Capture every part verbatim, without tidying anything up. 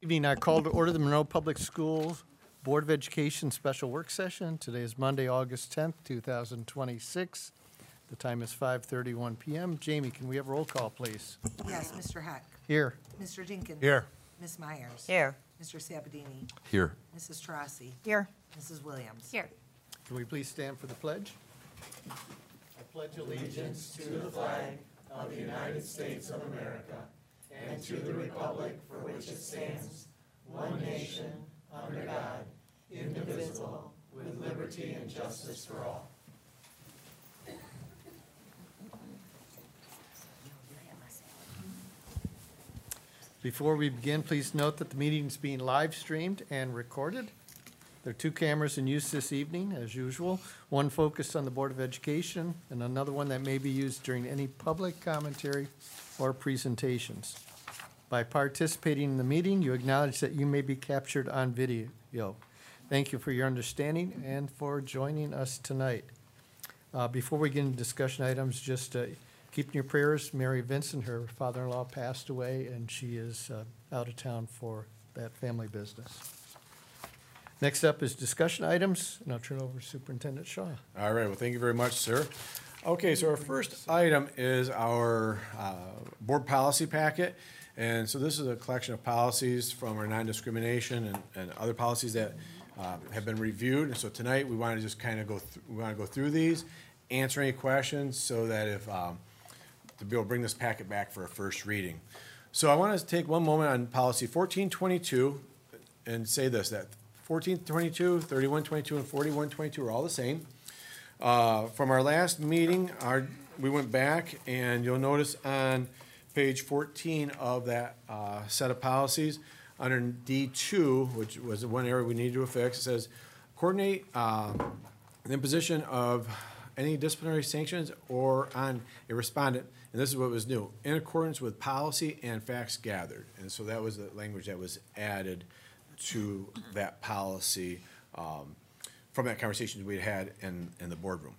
Evening, I call to order the Monroe Public Schools Board of Education Special Work Session. Today is Monday, August tenth, two thousand twenty-six. The time is five thirty-one p m Jamie, can we have roll call, please? Yes, Mister Heck. Here. Mister Jenkins. Here. Miz Myers. Here. Mister Sabatini. Here. Missus Trossi. Here. Missus Williams. Here. Can we please stand for the pledge? I pledge allegiance to the flag of the United States of America and to the republic for which it stands, one nation, under God, indivisible, with liberty and justice for all. Before we begin, please note that the meeting is being live streamed and recorded. There are two cameras in use this evening, as usual, one focused on the Board of Education and another one that may be used during any public commentary or presentations. By participating in the meeting, you acknowledge that you may be captured on video. Thank you for your understanding and for joining us tonight. Uh, before we get into discussion items, just uh, keep in your prayers, Mary Vincent, her father-in-law passed away, and she is uh, out of town for that family business. Next up is discussion items, and I'll turn it over to Superintendent Shaw. All right, well, thank you very much, sir. Okay, so our first item is our uh, board policy packet. And so this is a collection of policies from our non-discrimination and, and other policies that uh, have been reviewed. And so tonight, we want to just kind of go, th- we want to go through these, answer any questions so that if, um, to be able to bring this packet back for a first reading. So I want to take one moment on policy fourteen twenty-two and say this, that fourteen twenty-two, thirty-one twenty-two, and forty-one twenty-two are all the same. Uh, from our last meeting, our, we went back, and you'll notice on page fourteen of that uh, set of policies, under D two, which was the one area we needed to fix, it says, coordinate uh, the imposition of any disciplinary sanctions or on a respondent, and this is what was new, in accordance with policy and facts gathered. And so that was the language that was added to that policy um, from that conversation we had in, in the boardroom.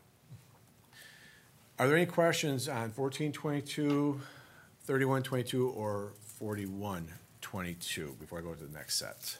Are there any questions on fourteen twenty-two, thirty-one twenty-two, or forty-one twenty-two before I go to the next set?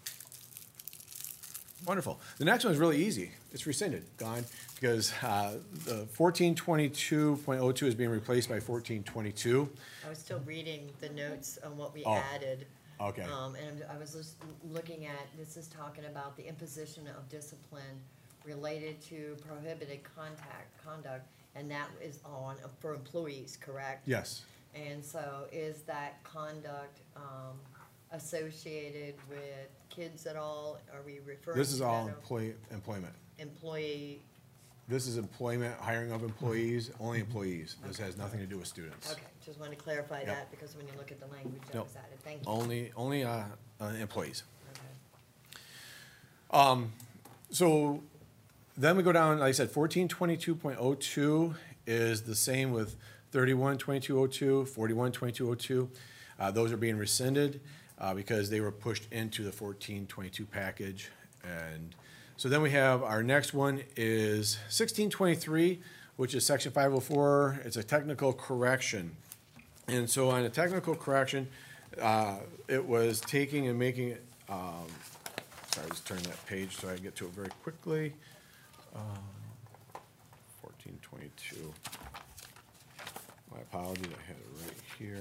Wonderful. The next one is really easy. It's rescinded, gone, because uh, the fourteen twenty-two point oh two is being replaced by fourteen twenty-two. I was still reading the notes on what we Oh, added. okay. Um, and I was just looking at, this is talking about the imposition of discipline related to prohibited contact, conduct, and that is on, for employees, correct? Yes. And so is that conduct, um, associated with kids at all? Are we referring to This is all that employee, employment. employee? This is employment, hiring of employees, only employees. This has nothing to do with students. Okay, just wanted to clarify Yep. that, because when you look at the language that Nope. was added, thank you. Only, only uh, uh, employees. Okay. Um, so then we go down, like I said, fourteen twenty-two point oh two is the same with thirty-one twenty-two oh two, forty-one twenty-two oh two. Uh, those are being rescinded uh, because they were pushed into the fourteen twenty-two package. And so then we have our next one is sixteen twenty-three, which is section five oh four. It's a technical correction. And so on a technical correction, uh, it was taking and making it, um, sorry, just turn that page so I can get to it very quickly. Um, fourteen twenty-two. My apologies, I had it right here.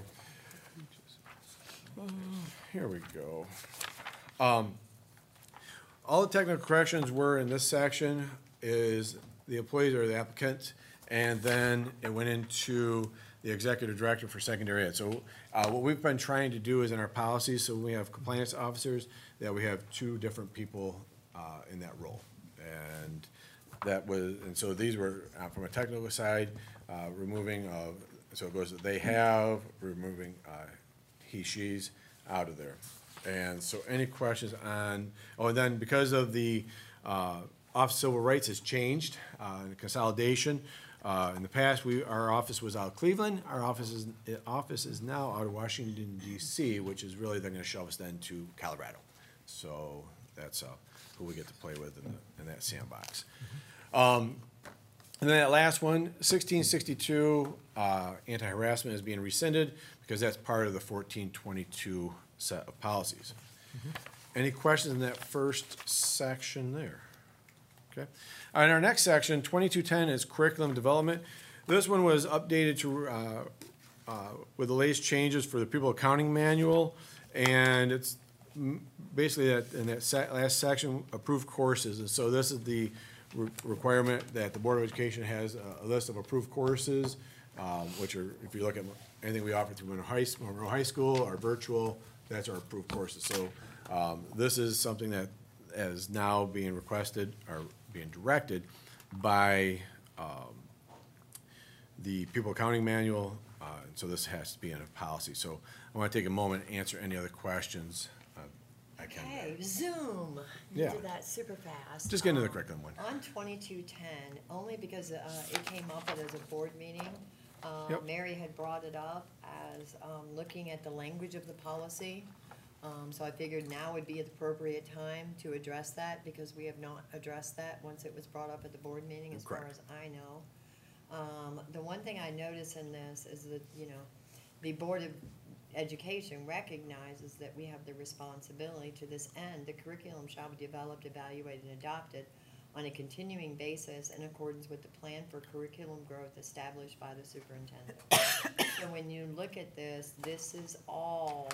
Uh, Here we go. Um, all the technical corrections were in this section is the employees or the applicant, and then it went into the executive director for secondary ed. So uh, what we've been trying to do is in our policies, so we have compliance officers, that we have two different people uh, in that role. And that was, and so these were uh, from a technical side, uh, removing of, so it goes, they have, removing uh, he, she's out of there. And so any questions on, oh, and then because of the uh, Office of Civil Rights has changed, uh, in the consolidation. Uh, in the past, we, our office was out of Cleveland. Our office is, office is now out of Washington, D C, which is really, they're gonna shove us then to Colorado. So that's uh, who we get to play with in, the, in that sandbox. Um, and then that last one, sixteen sixty-two, uh, anti-harassment is being rescinded because that's part of the fourteen twenty-two set of policies. Any questions in that first section there? Okay. All right, our next section, twenty-two ten, is curriculum development. This one was updated to, uh, uh, with the latest changes for the People Accounting Manual, and it's mm, basically that, in that se- last section, approved courses. And so this is the re- requirement that the Board of Education has a, a list of approved courses, um, which are, if you look at anything we offer through Monroe High, Monroe High School, our virtual, that's our approved courses. So um, this is something that is now being requested or being directed by um, the People Accounting Manual, uh, and so this has to be in a policy. So I want to take a moment and answer any other questions uh, I can. Okay, Zoom. You Yeah. did that super fast. Just get into the Um, curriculum one. On twenty-two ten, only because uh, it came up as a board meeting. uh, Yep. Mary had brought it up as um, looking at the language of the policy. Um, So I figured now would be the appropriate time to address that, because we have not addressed that once it was brought up at the board meeting, as far Correct. as I know. Um, The one thing I notice in this is that, you know, the Board of Education recognizes that we have the responsibility. To this end, the curriculum shall be developed, evaluated, and adopted on a continuing basis in accordance with the plan for curriculum growth established by the superintendent. So when you look at this, this is all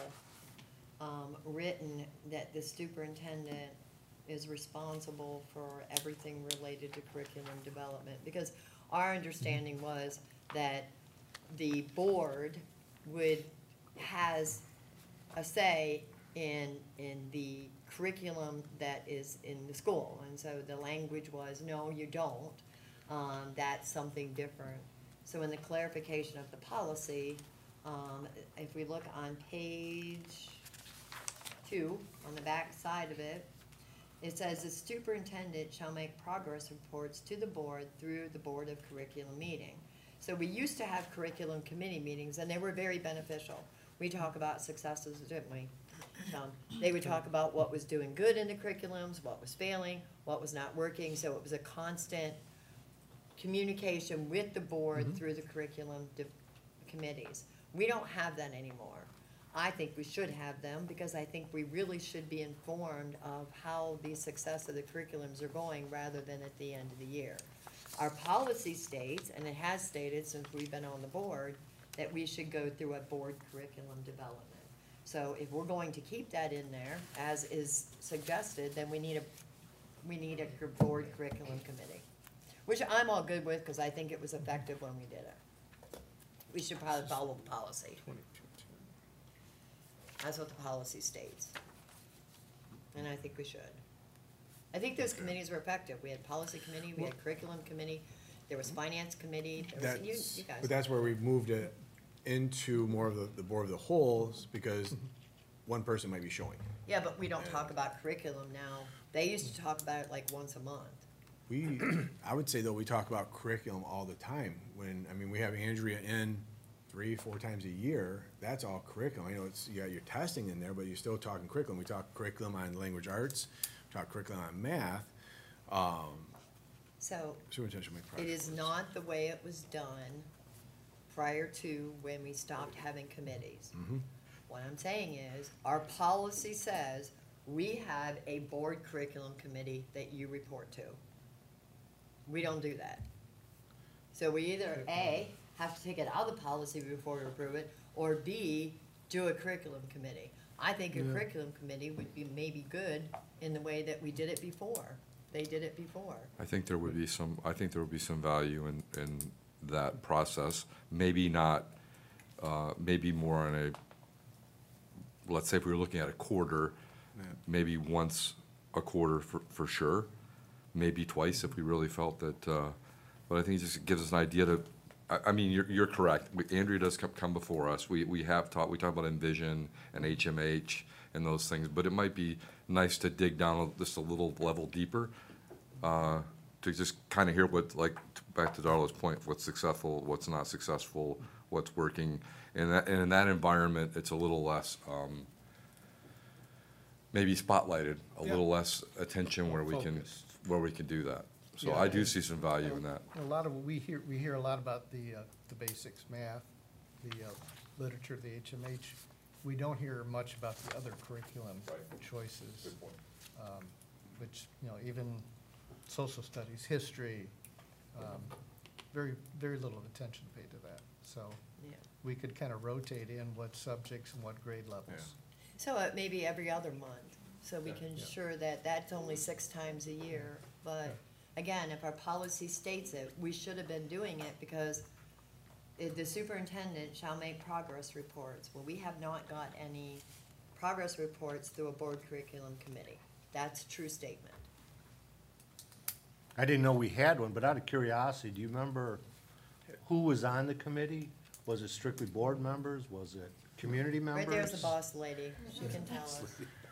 um, written that the superintendent is responsible for everything related to curriculum development. Because our understanding was that the board would, has a say in, in the curriculum that is in the school. And so the language was, no, you don't. Um, that's something different. So in the clarification of the policy, um, if we look on page two, on the back side of it, it says the superintendent shall make progress reports to the board through the Board of Curriculum meeting. So we used to have curriculum committee meetings, and they were very beneficial. We talk about successes, didn't we? Um, They would talk about what was doing good in the curriculums, what was failing, what was not working, so it was a constant communication with the board through the curriculum de- committees. We don't have that anymore. I think we should have them, because I think we really should be informed of how the success of the curriculums are going, rather than at the end of the year. Our policy states, and it has stated since we've been on the board, that we should go through a board curriculum development. So if we're going to keep that in there, as is suggested, then we need a, we need a cur- board curriculum committee, which I'm all good with, because I think it was effective when we did it. We should probably follow the policy. That's what the policy states. And I think we should. I think those committees were effective. We had policy committee, we had curriculum committee, there was finance committee, there was, you, That's, you guys. but that's where we've moved it into more of the, the board of the wholes, because one person might be showing. Yeah, but we don't talk about curriculum now. They used to talk about it like once a month. We, I would say though, we talk about curriculum all the time. When, I mean, we have Andrea in three, four times a year, that's all curriculum. I know it's, you got your testing in there, but you're still talking curriculum. We talk curriculum on language arts, we talk curriculum on math. Um, So superintendent shall make it progress. is not the way it was done prior to when we stopped having committees. Mhm. What I'm saying is, our policy says we have a board curriculum committee that you report to. We don't do that. So we either, A, have to take it out of the policy before we approve it, or B, do a curriculum committee. I think a curriculum committee would be maybe good in the way that we did it before. They did it before. I think there would be some, I think there would be some value in, in that process. Maybe not, uh, maybe more on a, let's say if we were looking at a quarter, Yeah. maybe once a quarter for, for sure, maybe twice if we really felt that, uh, but I think it just gives us an idea to, I, I mean, you're, you're correct. We- Andrea does come, come before us. We, we have talked, we talk about Envision and H M H and those things, but it might be nice to dig down a- just a little level deeper, uh, to just kind of hear what, like, t- back to Darla's point, what's successful, what's not successful, what's working. And that, and in that environment, it's a little less, um, maybe spotlighted, a Yeah. little less attention where we can, Focused. where we can do that. So Yeah, I do and- see some value in that. A lot of, we hear, we hear a lot about the, uh, the basics, math, the uh, literature, the H M H. we don't hear much about the other curriculum choices. Good point. um, Which, you know, even social studies, history, um, very, very little attention paid to that. So Yeah. we could kind of rotate in what subjects and what grade levels. So it may be every other month, so we can Yeah. ensure that that's only six times a year. But again, if our policy states it, we should have been doing it because it- the superintendent shall make progress reports. Well, we have not got any progress reports through a board curriculum committee. That's a true statement. I didn't know we had one, but out of curiosity, do you remember who was on the committee? Was it strictly board members? Was it community members? Right there's the boss lady, she can tell us.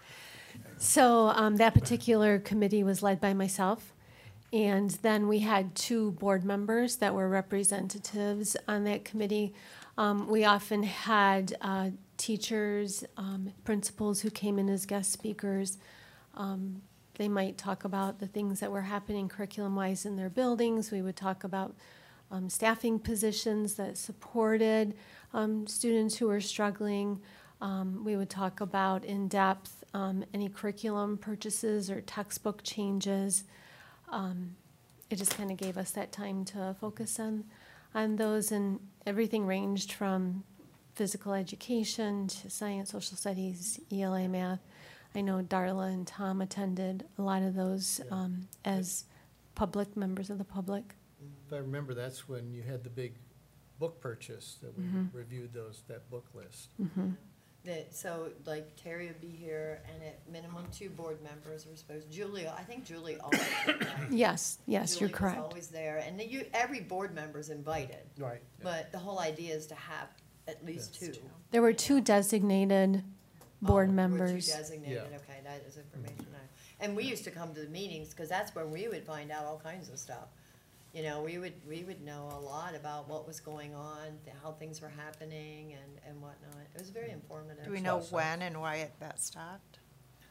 So um, that particular committee was led by myself. And then we had two board members that were representatives on that committee. Um, we often had uh, teachers, um, principals who came in as guest speakers. Um, they might talk about the things that were happening curriculum-wise in their buildings. We would talk about um, staffing positions that supported um, students who were struggling. Um, we would talk about in-depth um, any curriculum purchases or textbook changes. Um, it just kind of gave us that time to focus on, on those, and everything ranged from physical education to science, social studies, E L A, math. I know Darla and Tom attended a lot of those um, as public, members of the public. If I remember, that's when you had the big book purchase that we Mhm. reviewed those, that book list. Mhm. That, so like Terry would be here and at minimum two board members were supposed, Julia, I think Julie always did that. Yes, yes, you're Julie was correct. always there, and you, every board member's invited, Right. but the whole idea is to have at least Yes. two. There were two designated board Oh, were two members. designated, Yeah. okay, that is information I, and we used to come to the meetings, because that's where we would find out all kinds of stuff. You know, we would, we would know a lot about what was going on, th- how things were happening and, and whatnot. It was very informative. Do we know when and why it, that stopped?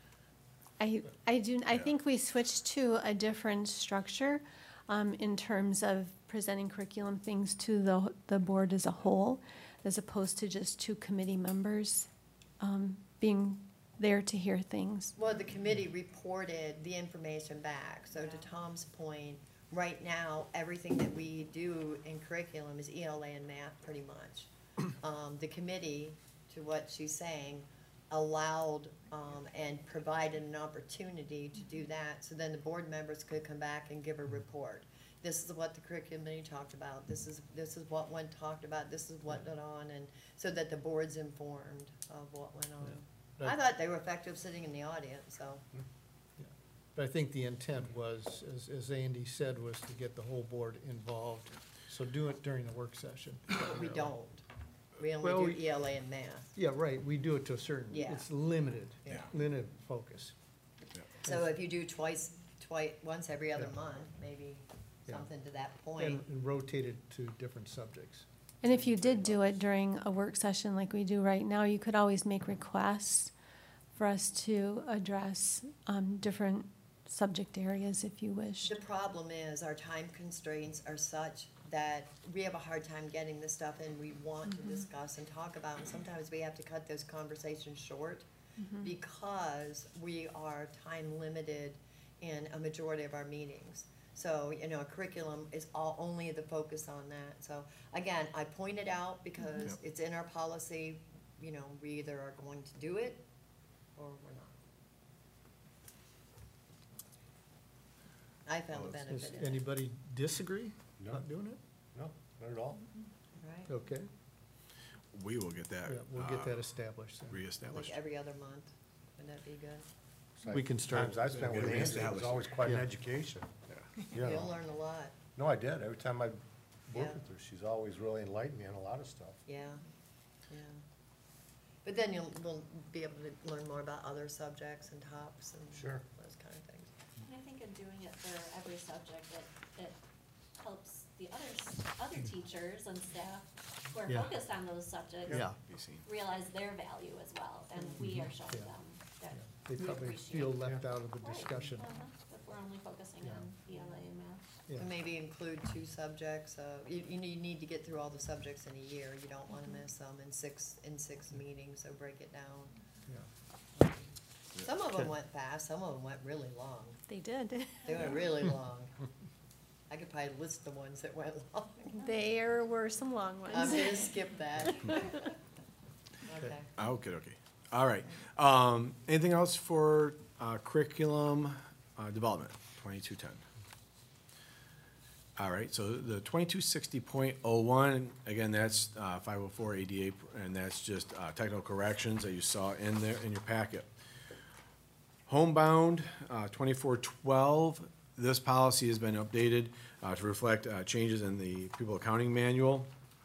I, I do, I think we switched to a different structure um, in terms of presenting curriculum things to the, the board as a whole, as opposed to just two committee members um, being there to hear things. Well, the committee reported the information back, so to Tom's point, right now, everything that we do in curriculum is E L A and math, pretty much. Um, the committee, to what she's saying, allowed, um, and provided an opportunity to do that, so then the board members could come back and give a report. This is what the curriculum committee talked about, this is, this is what one talked about, this is what went on, and so that the board's informed of what went on. Yeah. I thought they were effective sitting in the audience, so. But I think the intent was, as, as Andy said, was to get the whole board involved. So do it during the work session. We don't. We Well, only we- do E L A and math. Yeah, right, we do it to a certain, Yeah. it's limited, Yeah. limited focus. So if you do twice, twice, once every other Yeah. month, maybe Yeah. something to that And point. and rotated to different subjects. And if you did do it during a work session like we do right now, you could always make requests for us to address um, different subject areas if you wish. The problem is our time constraints are such that we have a hard time getting this stuff in we want to discuss and talk about. And sometimes we have to cut those conversations short because we are time limited in a majority of our meetings. So, you know, a curriculum is all, only the focus on that. So again, I point it out because it's in our policy, you know, we either are going to do it or we're not. I found the Does benefit in it, anybody disagree No. not doing it? No, not at all. right? Okay, We will get that. yeah, we'll get uh, that established then. Reestablished. Like every other month, wouldn't that be good? We can start- Times I spent with Get it Andy, it was reestablished. always quite an Yeah. education. Yeah. You You'll know. learn a lot, No, I did. Every time I Yeah. worked with her, she's always really enlightened me on a lot of stuff. yeah, yeah. But then you'll, will be able to learn more about other subjects and tops and Sure. those kind of things. And I think in doing it for every subject, it, it helps the others, other teachers and staff who are Yeah. focused on those subjects Yeah. Be seen. realize their value as well, and we are showing Yeah. them that They we probably appreciate. feel left out of the Right. discussion. Uh-huh. If we're only focusing Yeah. on E L A and math. Yeah. And maybe include two subjects, uh, you, you need, you need to get through all the subjects in a year, you don't wanna miss them in six, in six meetings, so break it down. Yeah. Some of Okay. them went fast, some of them went really long, They did. they went really long. I could probably list the ones that went long. There were some long I'm ones. gonna skip that. Okay. Okay, okay. All right. Um, anything else for, uh, curriculum, uh, development, twenty-two ten? All right, so the twenty-two sixty point oh one, again, that's, uh, five oh four A D A, and that's just, uh, technical corrections that you saw in there, in your packet. Homebound, uh, twenty-four twelve, this policy has been updated, uh, to reflect, uh, changes in the People Accounting Manual.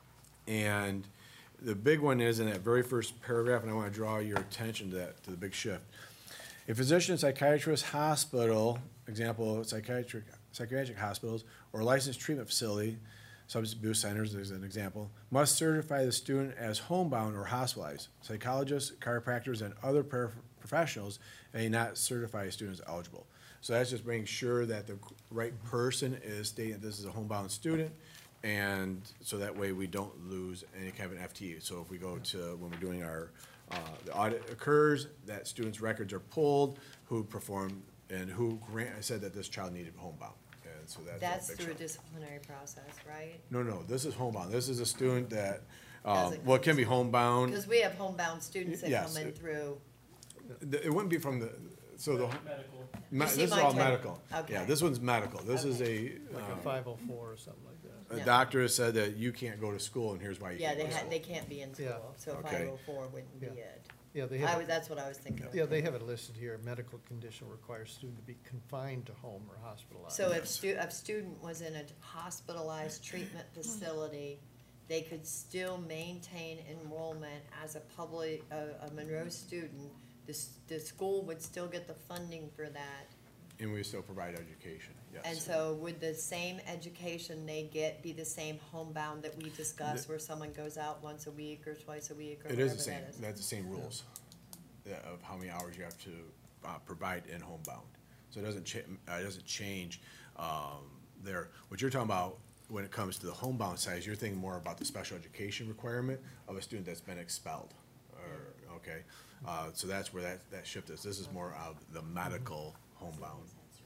And the big one is in that very first paragraph, and I want to draw your attention to that, to the big shift. A physician, psychiatrist, hospital, example, psychiatric, psychiatric hospitals, or licensed treatment facility, substance abuse centers is an example, must certify the student as homebound or hospitalized. Psychologists, chiropractors, and other paraprofessionals may not certify a student as eligible. So that's just making sure that the right person is stating that this is a homebound student, and so that way we don't lose any kind of an F T E. So if we go to, when we're doing our, uh, the audit occurs, that students' records are pulled, who performed, and who grant, I said that this child needed homebound, and so that's. That's big through a chunk. disciplinary process, right? No, no, this is homebound. This is a student that, um, Doesn't- well, it can be homebound. Because we have homebound students that Yes. come in through, The- It wouldn't be from the, so the. Me- You see This is my all type. medical. Okay. Yeah, this one's medical. This is a, Like a um, five oh four or something like that. a Yeah. doctor has said that you can't go to school, and here's why you yeah, can't they go to ha school. they can't be in Yeah. school, so Okay. five oh four wouldn't be Yeah. it. Yeah, they I have, was, that's what I was thinking. yeah, they have it listed here. Medical condition requires student to be confined to home or hospitalized. So if stu- if student was in a hospitalized treatment facility, they could still maintain enrollment as a public, a, a Monroe student. The, s- the school would still get the funding for that. And we still provide education, yes. And so would the same education they get be the same homebound that we discussed, where someone goes out once a week or twice a week or It whatever is the same, that is? that's the same rules, yeah, of how many hours you have to, uh, provide in homebound. So it doesn't cha- uh, it doesn't change, um, there. What you're talking about, when it comes to the homebound size, you're thinking more about the special education requirement of a student that's been expelled, or, okay? Uh, so that's where that, that shift is. This is more of the medical homebound,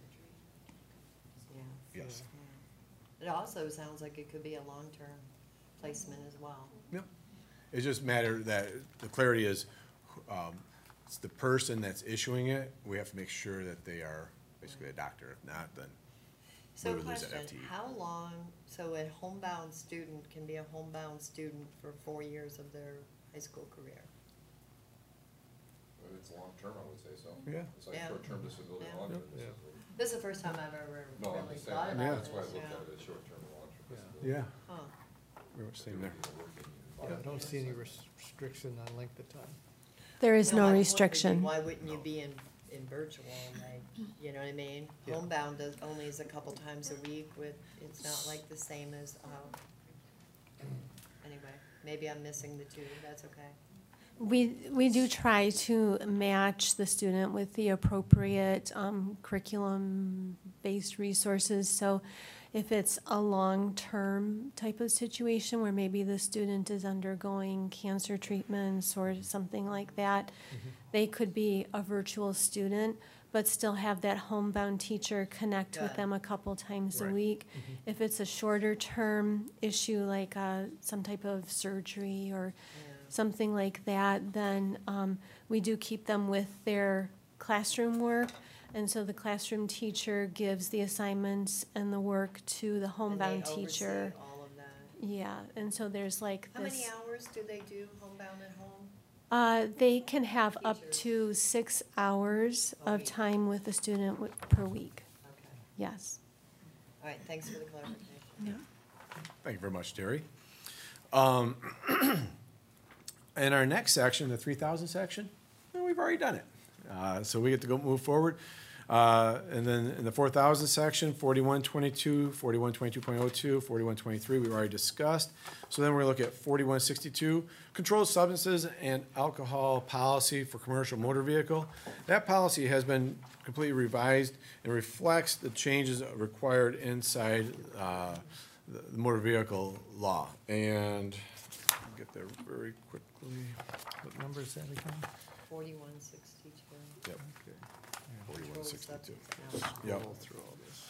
Yeah. yes. It also sounds like it could be a long-term placement as well. Yep. It's just matter that, the clarity is, um, it's the person that's issuing it, we have to make sure that they are basically a doctor. If not, then So we would lose that question, F T E. how long, so a homebound student can be a homebound student for four years of their high school career? It's long-term, I would say so. Yeah. It's like Yeah. short-term disability, Yeah. long-term Yeah. disability. This is the first time I've ever No, I'm really just thought saying, about that's why I this, looked yeah. at it as short-term and long-term Yeah. disability. Yeah, Huh. we're same there. Yeah, I don't see any restriction on length of time. There is No, no my point would be, restriction. why wouldn't you be in, in virtual, like, you know what I mean? Yeah. Homebound does, only is a couple times a week with, it's not like the same as, uh, anyway, maybe I'm missing the two, that's okay. We, we do try to match the student with the appropriate um, curriculum-based resources. So if it's a long-term type of situation where maybe the student is undergoing cancer treatments or something like that, they could be a virtual student, but still have that homebound teacher connect with Good. them a couple times a Right. week. If it's a shorter-term issue, like uh, some type of surgery or Yeah. something like that, then um, we do keep them with their classroom work. And so the classroom teacher gives the assignments and the work to the homebound And they oversee teacher. all of that. Yeah, and so there's like How many this, hours do they do homebound at home? uh, they can have up Teachers. to six hours A of week. time with the student wi- per week. Okay, Yes. all right, thanks for the clarification. Yeah. Thank you very much, Terry. Um, in our next section, the three thousand section, well, we've already done it. Uh, so we get to go move forward. Uh, and then in the four thousand section, forty-one twenty-two, forty-one twenty-two point oh two, forty-one twenty-three, we've already discussed. So then we're gonna look at forty-one sixty-two, controlled substances and alcohol policy for commercial motor vehicle. That policy has been completely revised and reflects the changes required inside, uh, the the motor vehicle law. And I'll get there very quickly. What number is that again? Forty-one sixty-two. Yep, Okay. forty-one sixty-two. Yep. Yep. Roll through all this.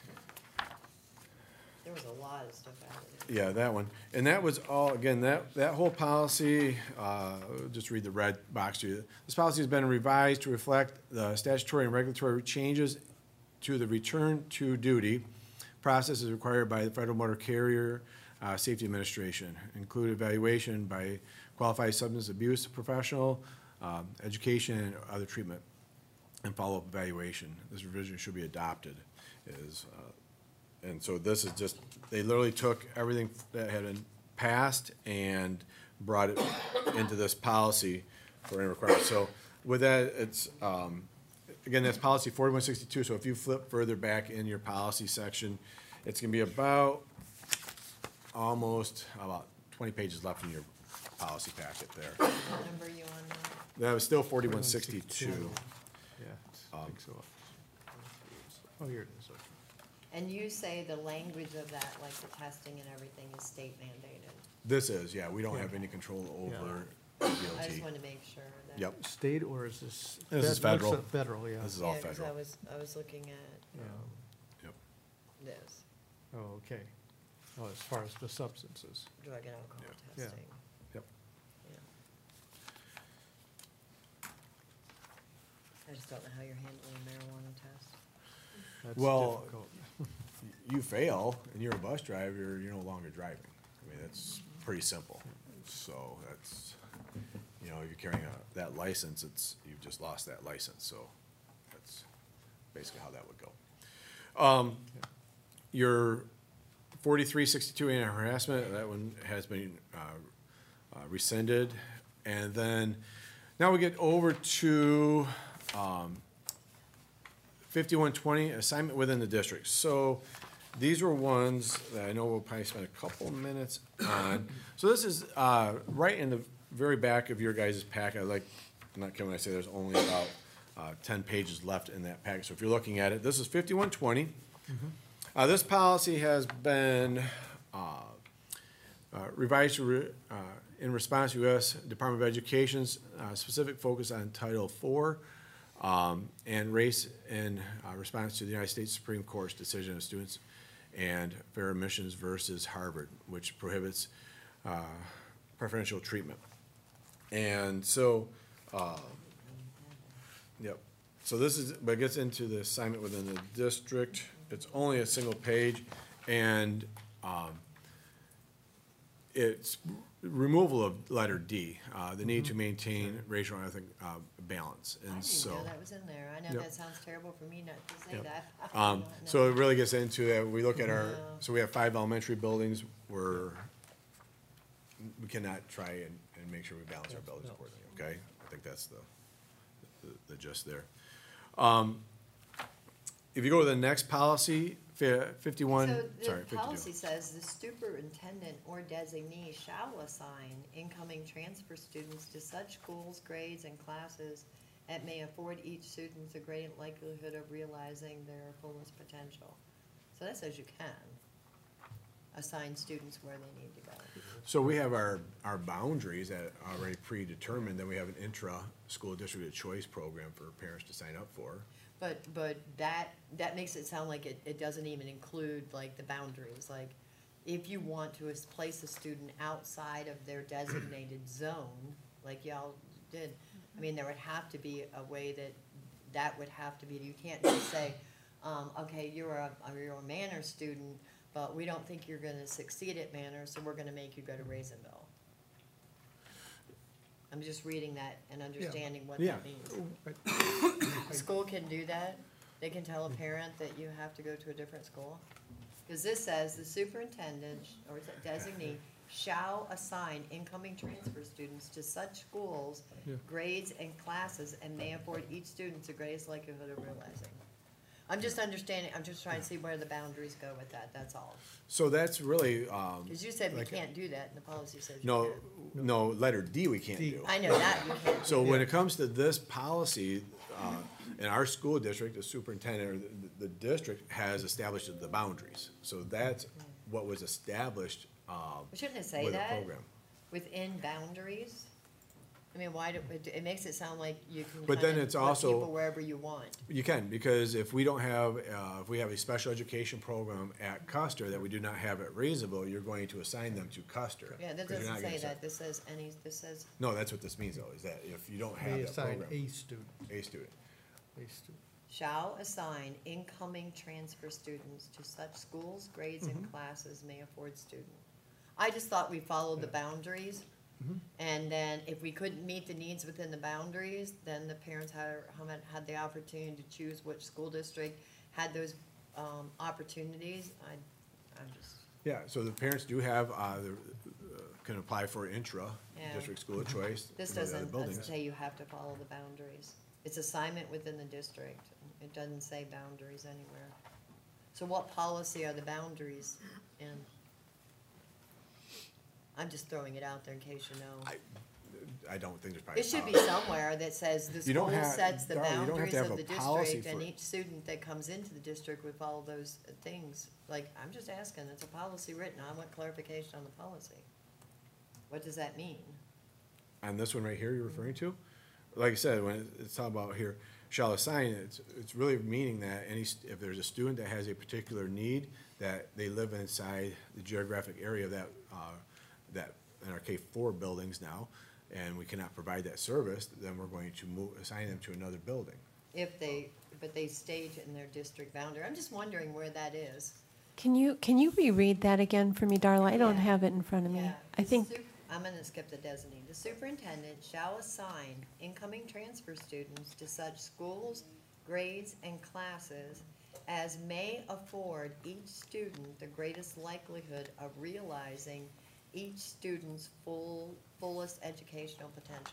There was a lot of stuff added. Yeah, that one. And that was all, again, that, that whole policy, uh, just read the red box to you. This policy has been revised to reflect the statutory and regulatory changes to the return to duty process as required by the Federal Motor Carrier uh, Safety Administration, include evaluation by qualified substance abuse professional, um, education, and other treatment, and follow-up evaluation. This revision should be adopted, is, uh, and so this is just, they literally took everything that had been passed and brought it into this policy for any requirement. So with that, it's, um, again, that's policy forty-one sixty-two, so if you flip further back in your policy section, it's gonna be about, almost, about twenty pages left in your policy packet there. What number are you on now? That was still forty-one sixty-two. Yeah, I think so. Oh, here it is, okay. And you say the language of that, like the testing and everything, is state mandated. This is, yeah, we don't have any control over the I D O just T. wanted to make sure that. Yep, State, or is this? This is that looks federal. at Federal, yeah. this is all Yeah, 'cause I federal. was, I was looking at, Yeah. um, Yep. this, Oh, okay. Oh, as far as the substances. drug and alcohol Yeah. testing. Yep. Yeah. I just don't know how you're handling a marijuana test. That's Well, difficult. You fail and you're a bus driver, you're, you're no longer driving. I mean, that's pretty simple. So that's, you know, you're carrying a, that license, it's, you've just lost that license, so that's basically how that would go. Um, your forty-three sixty-two anti-harassment, that one has been, uh, uh, rescinded. And then, now we get over to, um, fifty-one twenty, assignment within the district. So these were ones that I know we'll probably spend a couple minutes on. So this is uh, right in the very back of your guys' packet. I like, I'm not kidding when I say there's only about uh, ten pages left in that packet. So if you're looking at it, this is fifty-one twenty. Uh, This policy has been uh, uh, revised to re- uh, in response to U S Department of Education's uh, specific focus on Title four. Um, and race in uh, response to the United States Supreme Court's decision of students and fair admissions versus Harvard, which prohibits uh, preferential treatment. And so, uh, yep. So this is, but it gets into the assignment within the district. It's only a single page, and um, it's removal of letter D, uh, the need to maintain racial and ethnic uh, balance. I And didn't so. know that was in there. I know Yep. that sounds terrible for me not to say Yep. that. I did Um, not know. so it really gets into that, we look at our, Yeah. so we have five elementary buildings where we cannot try and, and make sure we balance our buildings accordingly, okay? I think that's the, the, the gist there. Um, if you go to the next policy, fi- fifty-one, So sorry, the policy fifty-two. says the superintendent or designee shall assign incoming transfer students to such schools, grades, and classes that may afford each student a great likelihood of realizing their fullest potential. So that says you can assign students where they need to go. So we have our, our boundaries that are already predetermined, then we have an intra-school district of choice program for parents to sign up for. But, but that, that makes it sound like it, it doesn't even include like the boundaries, like if you want to is- place a student outside of their designated zone, like y'all did, I mean, there would have to be a way that, that would have to be, you can't just say, um, okay, you're a, you're a Manor student, but we don't think you're gonna succeed at Manor, so we're gonna make you go to Raisinville. I'm just reading that and understanding what Yeah. that means. School can do that? They can tell a parent that you have to go to a different school? Because this says the superintendent or designee shall assign incoming transfer students to such schools, Yeah. grades, and classes, and may afford each student the greatest likelihood of realizing. I'm just understanding, I'm just trying to see where the boundaries go with that, that's all. So that's really, um, Because you said we Like- can't do that, and the policy says you no, can. no, letter D we can't D. do. I know that, you can't. So when it comes to this policy, uh, in our school district, the superintendent or the, the district has established the boundaries. So that's what was established, um, Shouldn't it say with the that? program. Within boundaries? I mean, why do, it, it makes it sound like you can But then kinda it's put also- people wherever you want. You can, because if we don't have, uh, if we have a special education program at Custer that we do not have at Raiseville, you're going to assign them to Custer. Yeah, that 'cause you're doesn't not gonna say assign- that, this says any, this says, No, that's what this means though, is that if you don't have May that assign program, a student, a student. a student. shall assign incoming transfer students to such schools, grades, Mm-hmm. and classes may afford student. I just thought we followed the boundaries, Mm-hmm. and then if we couldn't meet the needs within the boundaries, then the parents had, had the opportunity to choose which school district had those, um, opportunities. I, I'm just, Yeah, so the parents do have, uh, the, uh, can apply for intra, Yeah. district school of choice. this in the other doesn't, buildings. doesn't say you have to follow the boundaries. It's assignment within the district. It doesn't say boundaries anywhere. So what policy are the boundaries in? I'm just throwing it out there in case you know. I, I don't think there's probably. It should be uh, somewhere that says the You don't school have- sets the Darla, you don't have to boundaries have of a the policy district, and for it. each student that comes into the district would follow those uh, things. Like, I'm just asking, it's a policy written, I want clarification on the policy. What does that mean? On this one right here you're referring to? Like I said, when it- it's talking about here, shall assign, it's, it's really meaning that any, st- if there's a student that has a particular need, that they live inside the geographic area of that, uh, that, in our K four buildings now, and we cannot provide that service, then we're going to move, assign them to another building. If they, but they stage in their district boundary. I'm just wondering where that is. Can you, can you reread that again for me, Darla? I don't Yeah. have it in front of me. Yeah, I the think, sup- I'm gonna skip the designee. The superintendent shall assign incoming transfer students to such schools, grades, and classes as may afford each student the greatest likelihood of realizing each student's full, fullest educational potential.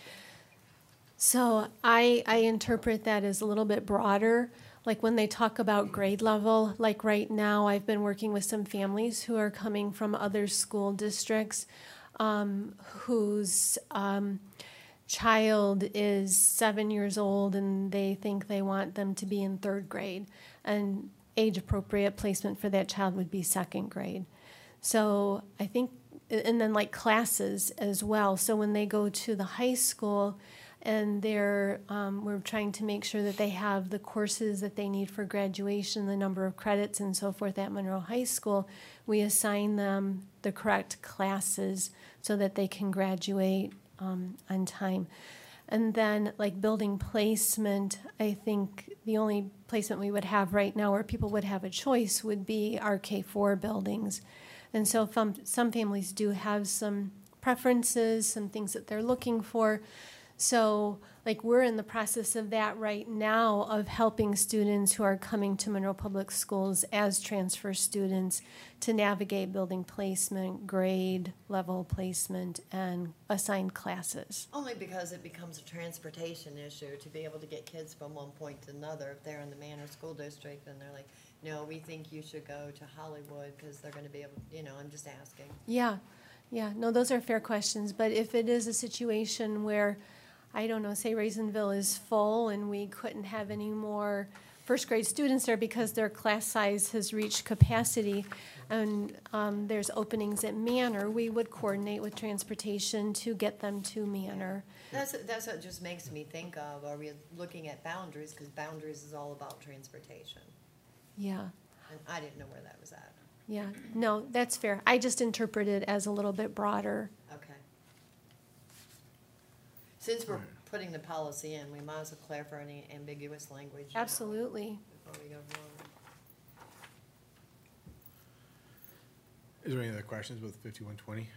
so I, I interpret that as a little bit broader. Like when they talk about grade level, like right now, I've been working with some families who are coming from other school districts um, whose um, child is seven years old and they think they want them to be in third grade. And age-appropriate placement for that child would be second grade. So I think, and then like classes as well. So when they go to the high school and they're, um, we're trying to make sure that they have the courses that they need for graduation, the number of credits and so forth at Monroe High School, we assign them the correct classes so that they can graduate um, on time. And then like building placement, I think the only placement we would have right now where people would have a choice would be our K four buildings. And so some, some families do have some preferences, some things that they're looking for. So like we're in the process of that right now of helping students who are coming to Monroe Public Schools as transfer students to navigate building placement, grade level placement, and assigned classes. Only because it becomes a transportation issue to be able to get kids from one point to another. If they're in the Manor School District, then they're like, no, we think you should go to Hollywood because they're gonna be able, you know, I'm just asking. Yeah, yeah, no, those are fair questions, but if it is a situation where, I don't know, say Raisinville is full and we couldn't have any more first grade students there because their class size has reached capacity and um, there's openings at Manor, we would coordinate with transportation to get them to Manor. That's, that's what just makes me think of, are we looking at boundaries, because boundaries is all about transportation. Yeah, And I didn't know where that was at. yeah, no, that's fair. I just interpret it as a little bit broader. Okay. Since we're putting the policy in, we might as well clarify any ambiguous language. you know, Absolutely. Before we go forward. Is there any other questions with fifty-one twenty?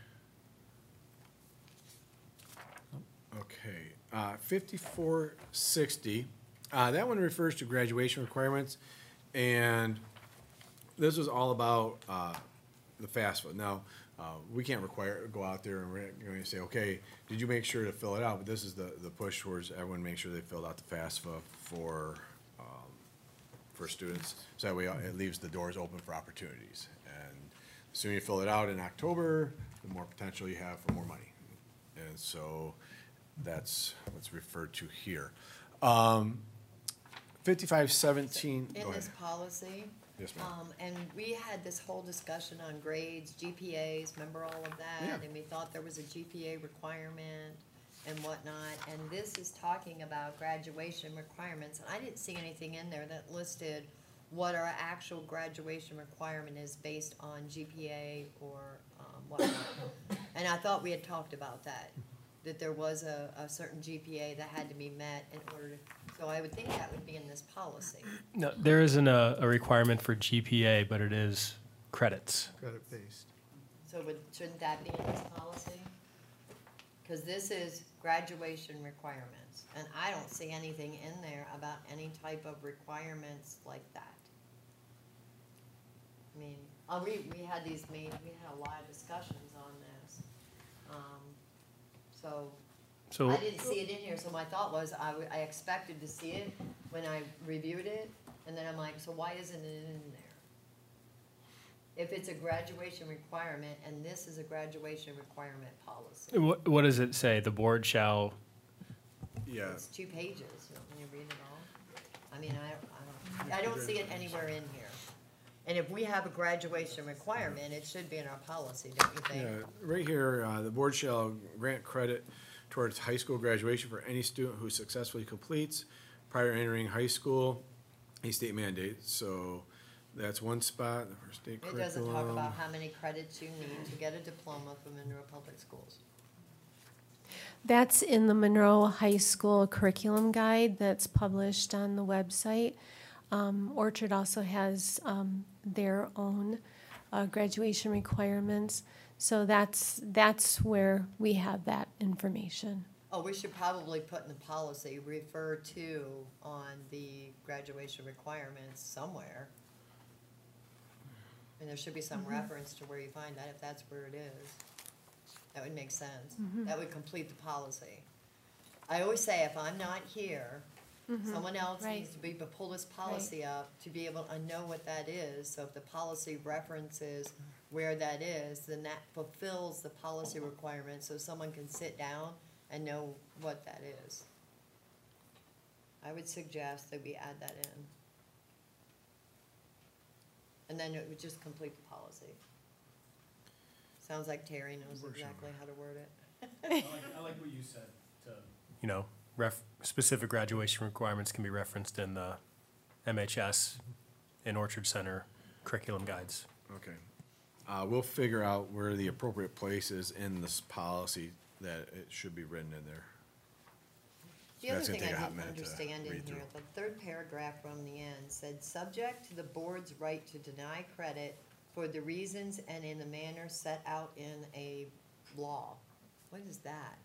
Okay, uh, fifty-four sixty, uh, that one refers to graduation requirements, and this is all about, uh, the FAFSA. Now, Uh, we can't require, go out there and we're going to say, okay, did you make sure to fill it out? But this is the, the push towards everyone make sure they filled out the FAFSA for, um, for students. So that way it leaves the doors open for opportunities. And the sooner you fill it out in October, the more potential you have for more money. And so that's what's referred to here. Um, fifty-five seventeen, go In ahead. this policy, Yes, ma'am. um, and we had this whole discussion on grades, G P As, remember all of that? Yeah. And we thought there was a G P A requirement and whatnot, and this is talking about graduation requirements. And I didn't see anything in there that listed what our actual graduation requirement is based on G P A or, um, whatnot. And I thought we had talked about that, that there was a, a certain G P A that had to be met in order to, so I would think that would be in this policy. No, there isn't a, a requirement for G P A, but it is credits. Credit-based. So would, shouldn't that be in this policy? Cause this is graduation requirements, and I don't see anything in there about any type of requirements like that. I mean, uh, we, we had these meet, we had a lot of discussions on this. Um, so, So, I didn't see it in here, so my thought was, I, w- I expected to see it when I reviewed it, and then I'm like, so why isn't it in there? If it's a graduation requirement, and this is a graduation requirement policy, what, what does it say? The board shall, Yeah, it's two pages, you want me to read it all? I mean, I, I don't, I don't see it anywhere in here. And if we have a graduation requirement, it should be in our policy, don't you think? yeah, right here, uh, the board shall grant credit towards high school graduation for any student who successfully completes prior to entering high school, a state mandate. So that's one spot, the first state It doesn't talk curriculum. about how many credits you need to get a diploma from Monroe Public Schools. That's in the Monroe High School curriculum guide that's published on the website. Um, Orchard also has um, their own uh, graduation requirements. So that's, that's where we have that information. Oh, we should probably put in the policy, refer to on the graduation requirements somewhere. And there should be some reference to where you find that, if that's where it is. That would make sense. That would complete the policy. I always say, if I'm not here, someone else Right. needs to be, but pull this policy up to be able to know what that is. So if the policy references where that is, then that fulfills the policy requirement, so someone can sit down and know what that is. I would suggest that we add that in. And then it would just complete the policy. Sounds like Terry knows exactly how to word it. I like, I like what you said. To, you know, ref, specific graduation requirements can be referenced in the M H S and Orchard Center curriculum guides. Okay. Uh, we'll figure out where the appropriate place is in this policy that it should be written in there. The other That's gonna thing I take a hot didn't minute to understand in read here, through. the third paragraph from the end said, subject to the board's right to deny credit for the reasons and in the manner set out in a law. What is that?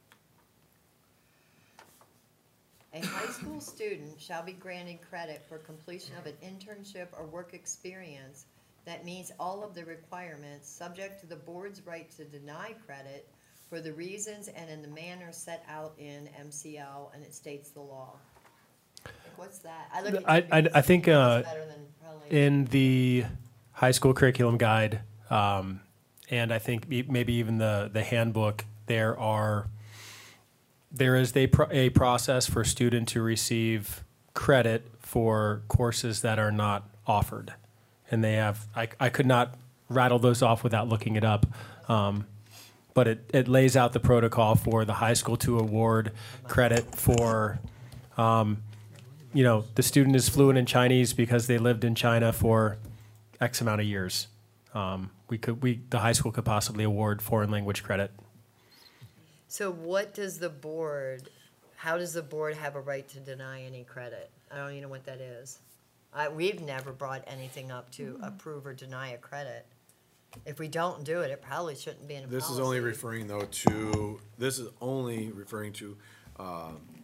A high school student shall be granted credit for completion of an internship or work experience that meets all of the requirements, subject to the board's right to deny credit for the reasons and in the manner set out in M C L, and it states the law. Like, what's that? I look at I- you I- because I think, you know uh, this better than probably- In the high school curriculum guide, um, and I think e- maybe even the, the handbook, there are, there is a, pro- a process for student to receive credit for courses that are not offered. And they have, I, I could not rattle those off without looking it up. Um, but it, it lays out the protocol for the high school to award credit for, um, you know, the student is fluent in Chinese because they lived in China for X amount of years. Um, we could, we, the high school could possibly award foreign language credit. So what does the board, how does the board have a right to deny any credit? I don't even know what that is. I, we've never brought anything up to approve or deny a credit. If we don't do it, it probably shouldn't be in a policy. This is only referring though to, this is only referring to, um,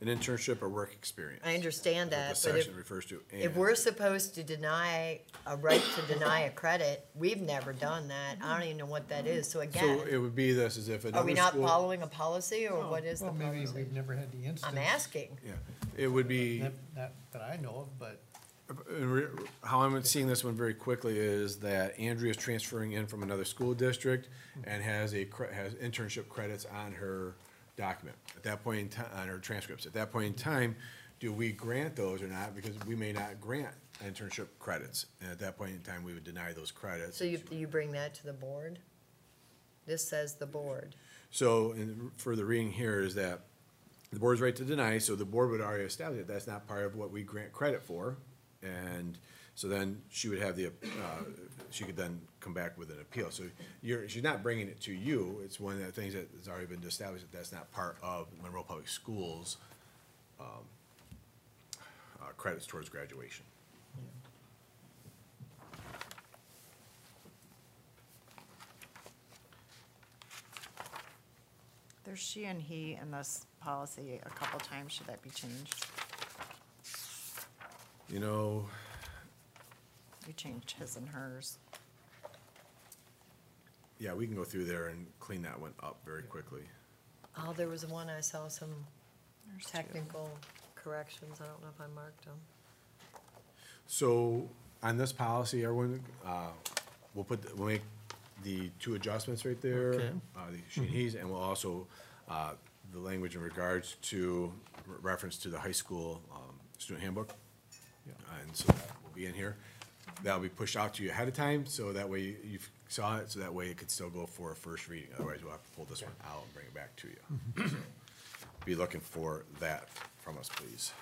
an internship or work experience. I understand That's that, what the but if, section refers to. if and- we're supposed to deny, a right to deny a credit, we've never done that. I don't even know what that is, so So again, it would be this, as if are another we not school. following a policy, or what is the Well, maybe policy? we've never had the instance. I'm asking. Yeah, it would be. That, that that I know of, but Uh, re- How I'm seeing this one very quickly is that Andrea is transferring in from another school district and has a, cre- has internship credits on her document. At that point in time, on her transcripts, at that point in time, do we grant those or not? Because we may not grant internship credits. And at that point in time, we would deny those credits. So you, you bring that to the board? This says the board. So, in further reading here is that the board's right to deny, so the board would already establish that that's not part of what we grant credit for. And so then she would have the, uh, she could then come back with an appeal. So you're, she's not bringing it to you, it's one of the things that has already been established, that that's not part of Monroe Public Schools, um, uh, credits towards graduation. There's she and he in this policy a couple times. Should that be changed? You know, You changed his and hers. yeah, we can go through there and clean that one up very quickly. Oh, there was one, I saw some There's two. technical corrections. I don't know if I marked them. So on this policy, everyone, uh, we'll put, we'll make the two adjustments right there. Okay. Uh, the she and he's, and we'll also, uh, the language in regards to re- reference to the high school, um, student handbook. And so that will be in here. That'll be pushed out to you ahead of time, so that way you you saw it, so that way it could still go for a first reading. Otherwise, we'll have to pull this one out and bring it back to you. So, be looking for that from us, please.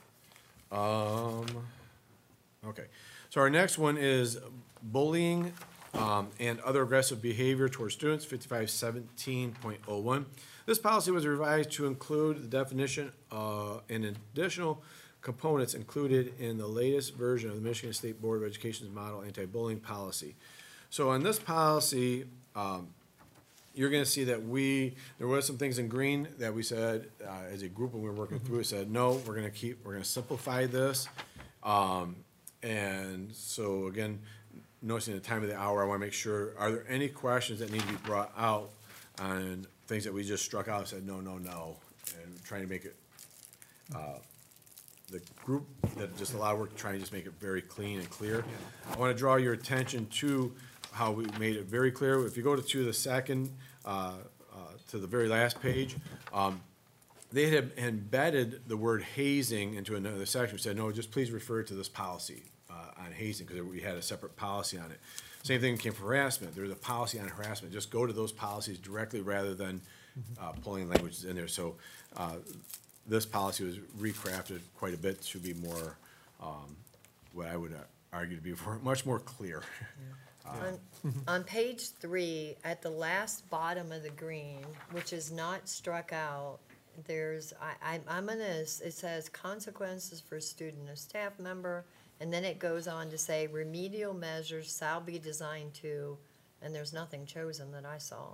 Um, okay, so our next one is bullying, um, and other aggressive behavior towards students, fifty-five seventeen point oh one. This policy was revised to include the definition, uh, and additional components included in the latest version of the Michigan State Board of Education's model anti-bullying policy. So on this policy, um, you're gonna see that we, there was some things in green that we said, uh, as a group when we were working through it, said, no, we're gonna keep, we're gonna simplify this. Um, and so again, noticing the time of the hour, I wanna make sure, are there any questions that need to be brought out on things that we just struck out, and said, no, no, no, and trying to make it, uh, the group that just allowed work, trying to just make it very clean and clear. I want to draw your attention to how we made it very clear. If you go to, to the second, uh, uh, to the very last page, um, they had embedded the word hazing into another section. We said, no, just please refer to this policy uh, on hazing, because we had a separate policy on it. Same thing came for harassment. There's a policy on harassment. Just go to those policies directly rather than uh, pulling languages in there. So uh, this policy was recrafted quite a bit to be more, um, what I would uh, argue to be more- much more clear. On, on page three, at the last bottom of the green, which is not struck out, there's, I, I'm, I'm gonna, it says consequences for student or staff member, and then it goes on to say remedial measures shall be designed to, and there's nothing chosen that I saw.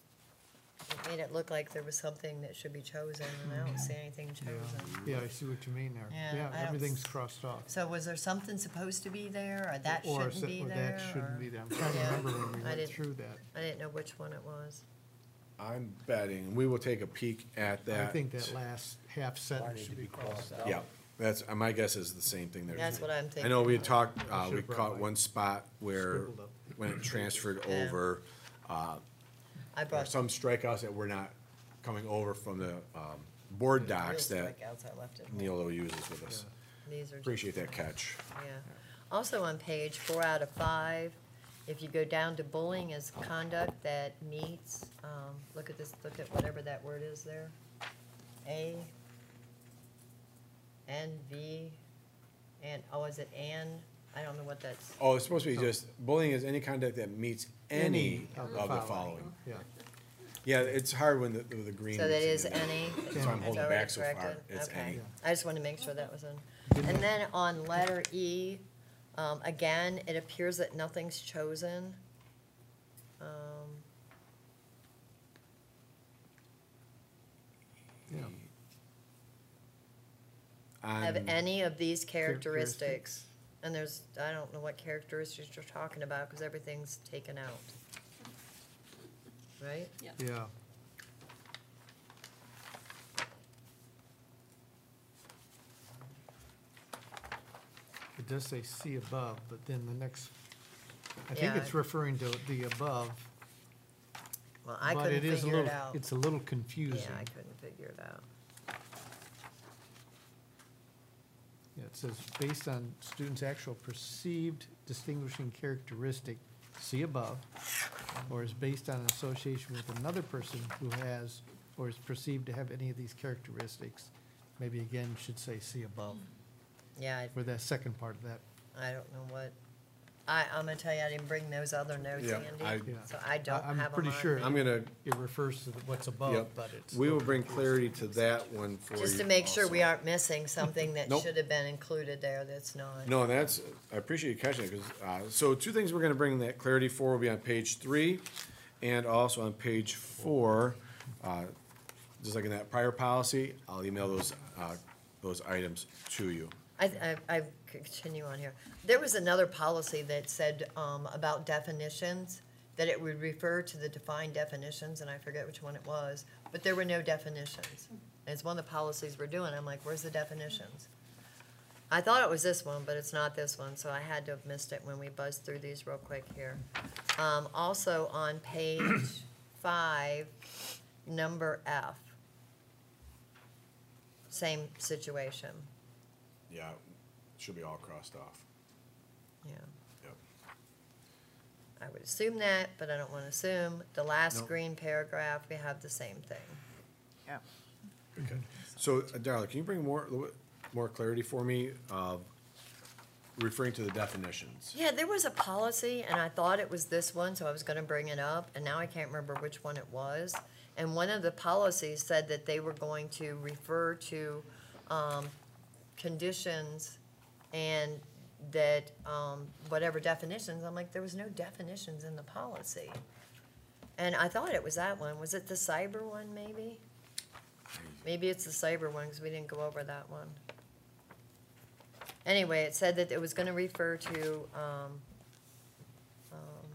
It made it look like there was something that should be chosen, and I don't see anything chosen. yeah, I see what you mean there. Yeah, Yeah, I don't everything's s- crossed off. So was there something supposed to be there, or that Or shouldn't se- be or there? That shouldn't or- be there. I'm trying to Yeah, remember when we I went didn't- through that. I didn't know which one it was. I'm betting, we will take a peek at I that. think that last half sentence should be crossed out. Yeah, that's, uh, my guess is the same thing there. That's what I'm I know we thinking. had talked, uh, we should've brought caught my- one spot where, scribbled up. when it transferred Yeah. over, uh, I there are brought some strikeouts that were not coming over from the, um, board docs real that strikeouts, I left it home. Neolo uses with us. These are just, Appreciate that catch. yeah. Also on page four out of five, if you go down to bullying as conduct that meets, um, look at this, look at whatever that word is there. A, N, V, and, oh, is it and? I don't know what that's, Oh, it's supposed to be just, bullying is any conduct that meets any Any of the following. Yeah, Yeah, it's hard when the, with the green. so that is is in there. any? That's why I'm It's holding already back so far. corrected? It's Okay. any. I just wanted to make sure that was in. And then on letter E, um, again, it appears that nothing's chosen. Um, yeah. have on, any of these characteristics. Characteristics. And there's, I don't know what characteristics you're talking about, because everything's taken out. Right? Yeah. Yeah. It does say see above, but then the next, I think Yeah. it's referring to the above. Well, I but couldn't it is a figure it little- out. It's a little confusing. Yeah, I couldn't figure it out. Yeah, it says, based on students' actual perceived distinguishing characteristic, see above, or is based on an association with another person who has, or is perceived to have any of these characteristics. Maybe again, should say see above, Yeah, I, for that second part of that. I don't know what, I, I'm gonna tell you, I didn't bring those other notes, Yeah, I- Andy, Yeah. so I don't I'm have them pretty on sure me. I'm gonna, It refers to the- what's above, yep, but it's. we will bring clarity to that one for you. Just to make sure we also. aren't missing something that Nope. should have been included there that's not. No, that's, I appreciate you catching it, because, uh, so two things we're gonna bring that clarity for will be on page three and also on page four. Uh, Just like in that prior policy, I'll email those, uh, those items to you. I, I, I continue on here. There was another policy that said, um, about definitions, that it would refer to the defined definitions, and I forget which one it was, but there were no definitions. And it's one of the policies we're doing, I'm like, where's the definitions? I thought it was this one, but it's not this one, so I had to have missed it when we buzzed through these real quick here. Um, also on page five, number F. Same situation, Yeah, should be all crossed off. yeah. Yep. I would assume that, but I don't want to assume. The last Nope. green paragraph, we have the same thing. Yeah. Okay. So, uh, Darla, can you bring more, a little bit more clarity for me, uh, referring to the definitions? Yeah, there was a policy, and I thought it was this one, so I was gonna bring it up, and now I can't remember which one it was. And one of the policies said that they were going to refer to, um, conditions and that, um, whatever definitions, I'm like, there was no definitions in the policy. And I thought it was that one. Was it the cyber one, maybe? Maybe it's the cyber one, because we didn't go over that one. Anyway, it said that it was gonna refer to, um, um,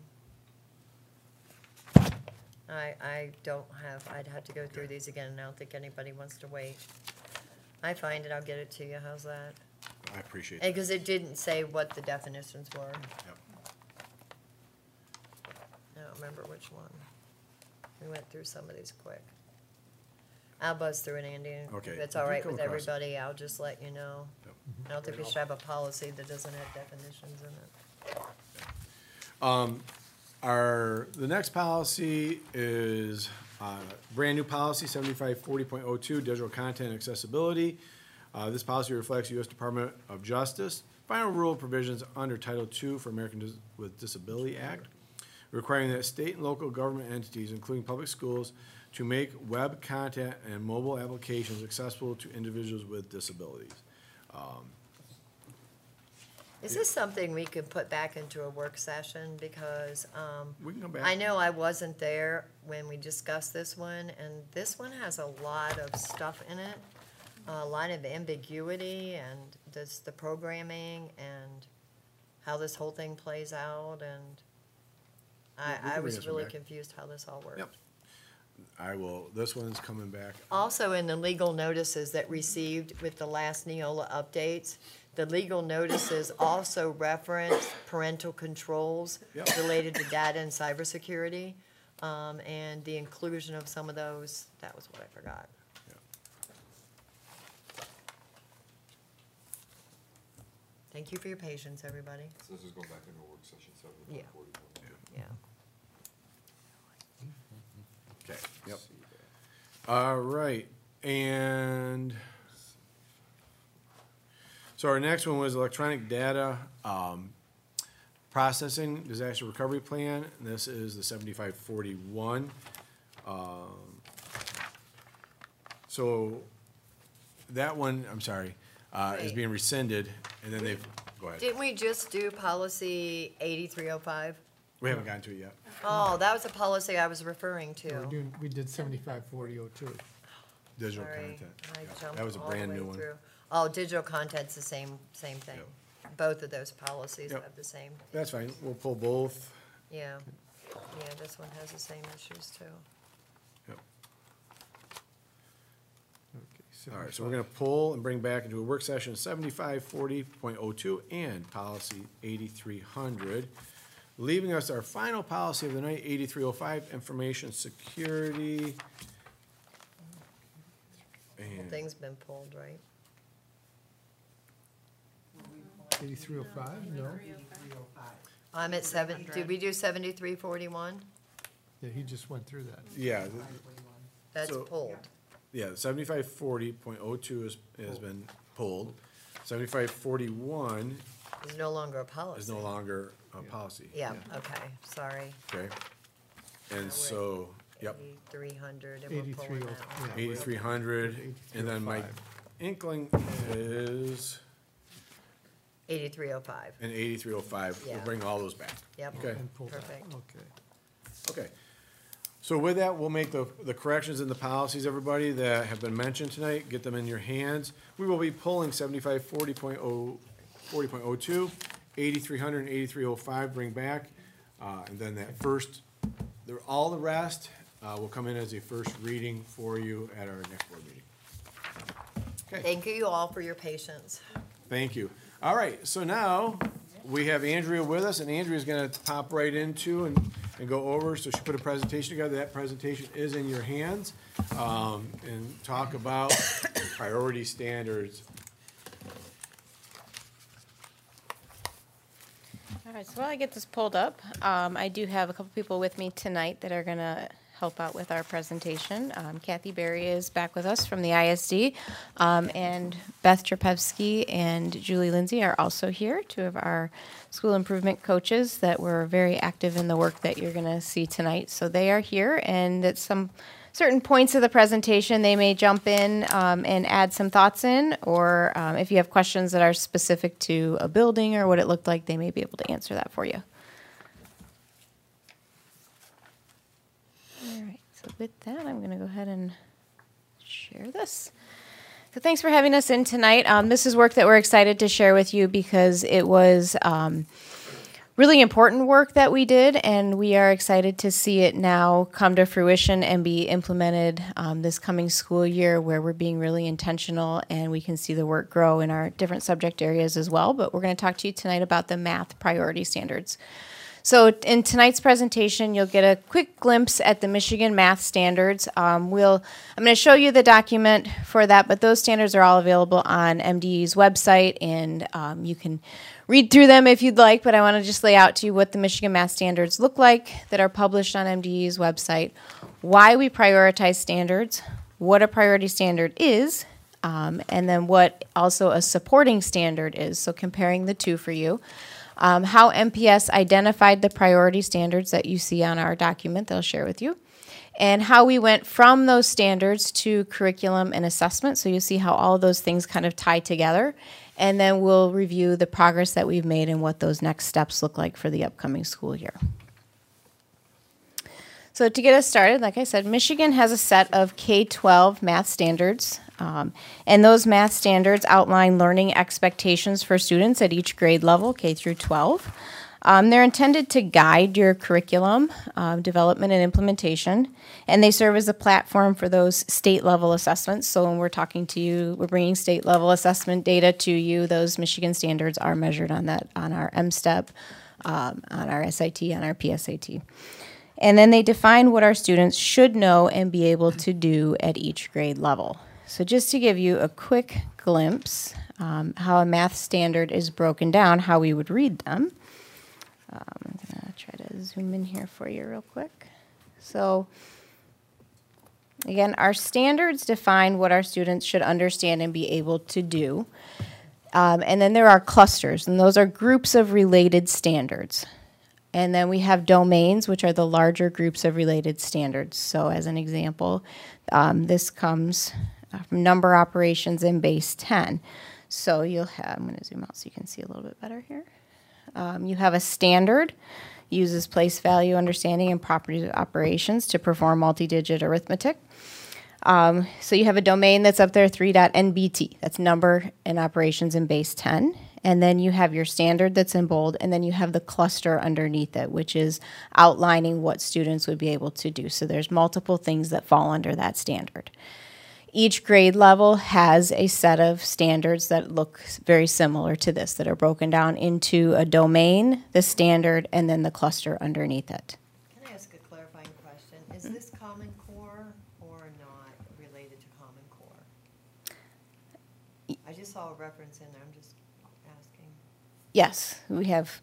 I, I don't have, I'd have to go through these again, and I don't think anybody wants to wait. I find it, I'll get it to you, how's that? I appreciate that. Because it didn't say what the definitions were. Yep. I don't remember which one. We went through some of these quick. I'll buzz through it, Andy. Okay. If it's If all you right come with across it. everybody, I'll just let you know. Yep. I don't think we should have a policy that doesn't have definitions in it. Our, the next policy is, uh, brand new policy, seventy-five forty point oh two, digital content accessibility. Uh, this policy reflects U S Department of Justice final rule provisions under Title two for American Dis- with Disability Act, requiring that state and local government entities, including public schools, to make web content and mobile applications accessible to individuals with disabilities. Is this something we could put back into a work session? Because, um, We can come back. I know I wasn't there when we discussed this one, and this one has a lot of stuff in it. A lot of ambiguity and this, the programming and how this whole thing plays out, and We- we I, can I bring was this one really back. confused how this all worked. Yep. I will, this one's coming back. Also, in the legal notices that received with the last Neola updates, the legal notices also reference parental controls Yep. related to data and cybersecurity, um, and the inclusion of some of those, that was what I forgot. Thank you for your patience, everybody. So this is going back into work session Yeah. seventy-five forty. Yeah. Okay, yep. All right, and so our next one was electronic data, um, processing disaster recovery plan. This is the seventy-five forty-one. Um, so that one, I'm sorry, uh, is Wait. being rescinded, and then they've, go ahead. Didn't we just do policy eighty-three oh five? We haven't gotten to it yet. Oh, that was a policy I was referring We're to. doing, we did seventy-five forty oh two. Digital Sorry, content. I Yeah, jumped that was a all the brand way new one. through. Oh, digital content's the same, same thing. Both of those policies Yep. have the same, That's fine, we'll pull both. yeah. Yeah, this one has the same issues too. Yep. Okay, All right, so we're gonna pull and bring back into a work session seventy-five forty point oh two and policy eighty-three hundred. Leaving us our final policy of the night, eighty-three oh five, information security. Whole And thing's been pulled, right? eighty-three oh five, no? I'm at seven, did we do seventy-three forty-one? Yeah, he just went through that. yeah, th- That's So- pulled. yeah, seventy-five forty point oh two has, has been pulled. Seventy-five forty-one It's no longer a policy. is no longer a policy. Yeah, okay, sorry. Okay. And so, yep, Eighty-three hundred, and we're pulling eighty-three that oh, one. yeah. eighty-three hundred, and then my inkling is Eighty-three oh five, an eighty-three oh five. We'll Yeah. bring all those back. yep, Okay. And pull that, Perfect. okay. Okay. So with that, we'll make the, the corrections in the policies, everybody, that have been mentioned tonight, get them in your hands. We will be pulling seventy-five forty point oh, forty point oh two, eighty-three hundred and eighty-three oh five, bring back. Uh, and then that first, the, all the rest, uh, will come in as a first reading for you at our next board meeting. Okay. thank you all for your patience. Thank you. All right, so now we have Andrea with us, and Andrea's gonna pop right into and, and go over, so she put a presentation together. That presentation is in your hands, um, and talk about priority standards. All right, so while I get this pulled up, um, I do have a couple people with me tonight that are gonna help out with our presentation. Um, Kathy Berry is back with us from the I S D, um, and Beth Trapevsky and Julie Lindsay are also here, two of our school improvement coaches that were very active in the work that you're gonna see tonight. So they are here, and at some certain points of the presentation, they may jump in um, and add some thoughts in, or um, if you have questions that are specific to a building or what it looked like, they may be able to answer that for you. All right, so with that, I'm going to go ahead and share this. So thanks for having us in tonight. Um, this is work that we're excited to share with you because it was um, really important work that we did, and we are excited to see it now come to fruition and be implemented um, this coming school year, where we're being really intentional and we can see the work grow in our different subject areas as well. But we're going to talk to you tonight about the math priority standards. So in tonight's presentation, you'll get a quick glimpse at the Michigan Math Standards. Um, we'll, I'm going to show you the document for that, but those standards are all available on M D E's website, and um, you can read through them if you'd like, but I want to just lay out to you what the Michigan Math Standards look like that are published on M D E's website, why we prioritize standards, what a priority standard is, um, and then what also a supporting standard is, so comparing the two for you. Um, how M P S identified the priority standards that you see on our document that I'll share with you, and how we went from those standards to curriculum and assessment. So you'll see how all those things kind of tie together, and then we'll review the progress that we've made and what those next steps look like for the upcoming school year. So to get us started, like I said, Michigan has a set of K twelve math standards, um, and those math standards outline learning expectations for students at each grade level, K through twelve. Um, they're intended to guide your curriculum um, development and implementation, and they serve as a platform for those state-level assessments. So when we're talking to you, we're bringing state-level assessment data to you. Those Michigan standards are measured on that, on our M STEP, um, on our S I T, on our P S A T. And then they define what our students should know and be able to do at each grade level. So just to give you a quick glimpse um, how a math standard is broken down, how we would read them. Um, I'm going to try to zoom in here for you real quick. So again, our standards define what our students should understand and be able to do. Um, and then there are clusters, and those are groups of related standards. And then we have domains, which are the larger groups of related standards. So as an example, um, this comes from number operations in base ten. So you'll have, I'm going to zoom out so you can see a little bit better here. Um, you have a standard, uses place value understanding and properties of operations to perform multi-digit arithmetic. Um, so you have a domain that's up there, three dot N B T. That's number and operations in base ten. And then you have your standard that's in bold, and then you have the cluster underneath it, which is outlining what students would be able to do. So there's multiple things that fall under that standard. Each grade level has a set of standards that look very similar to this, that are broken down into a domain, the standard, and then the cluster underneath it. Can I ask a clarifying question? Is this Common Core or not related to Common Core? I just saw a reference in there, I'm just asking. Yes, we have.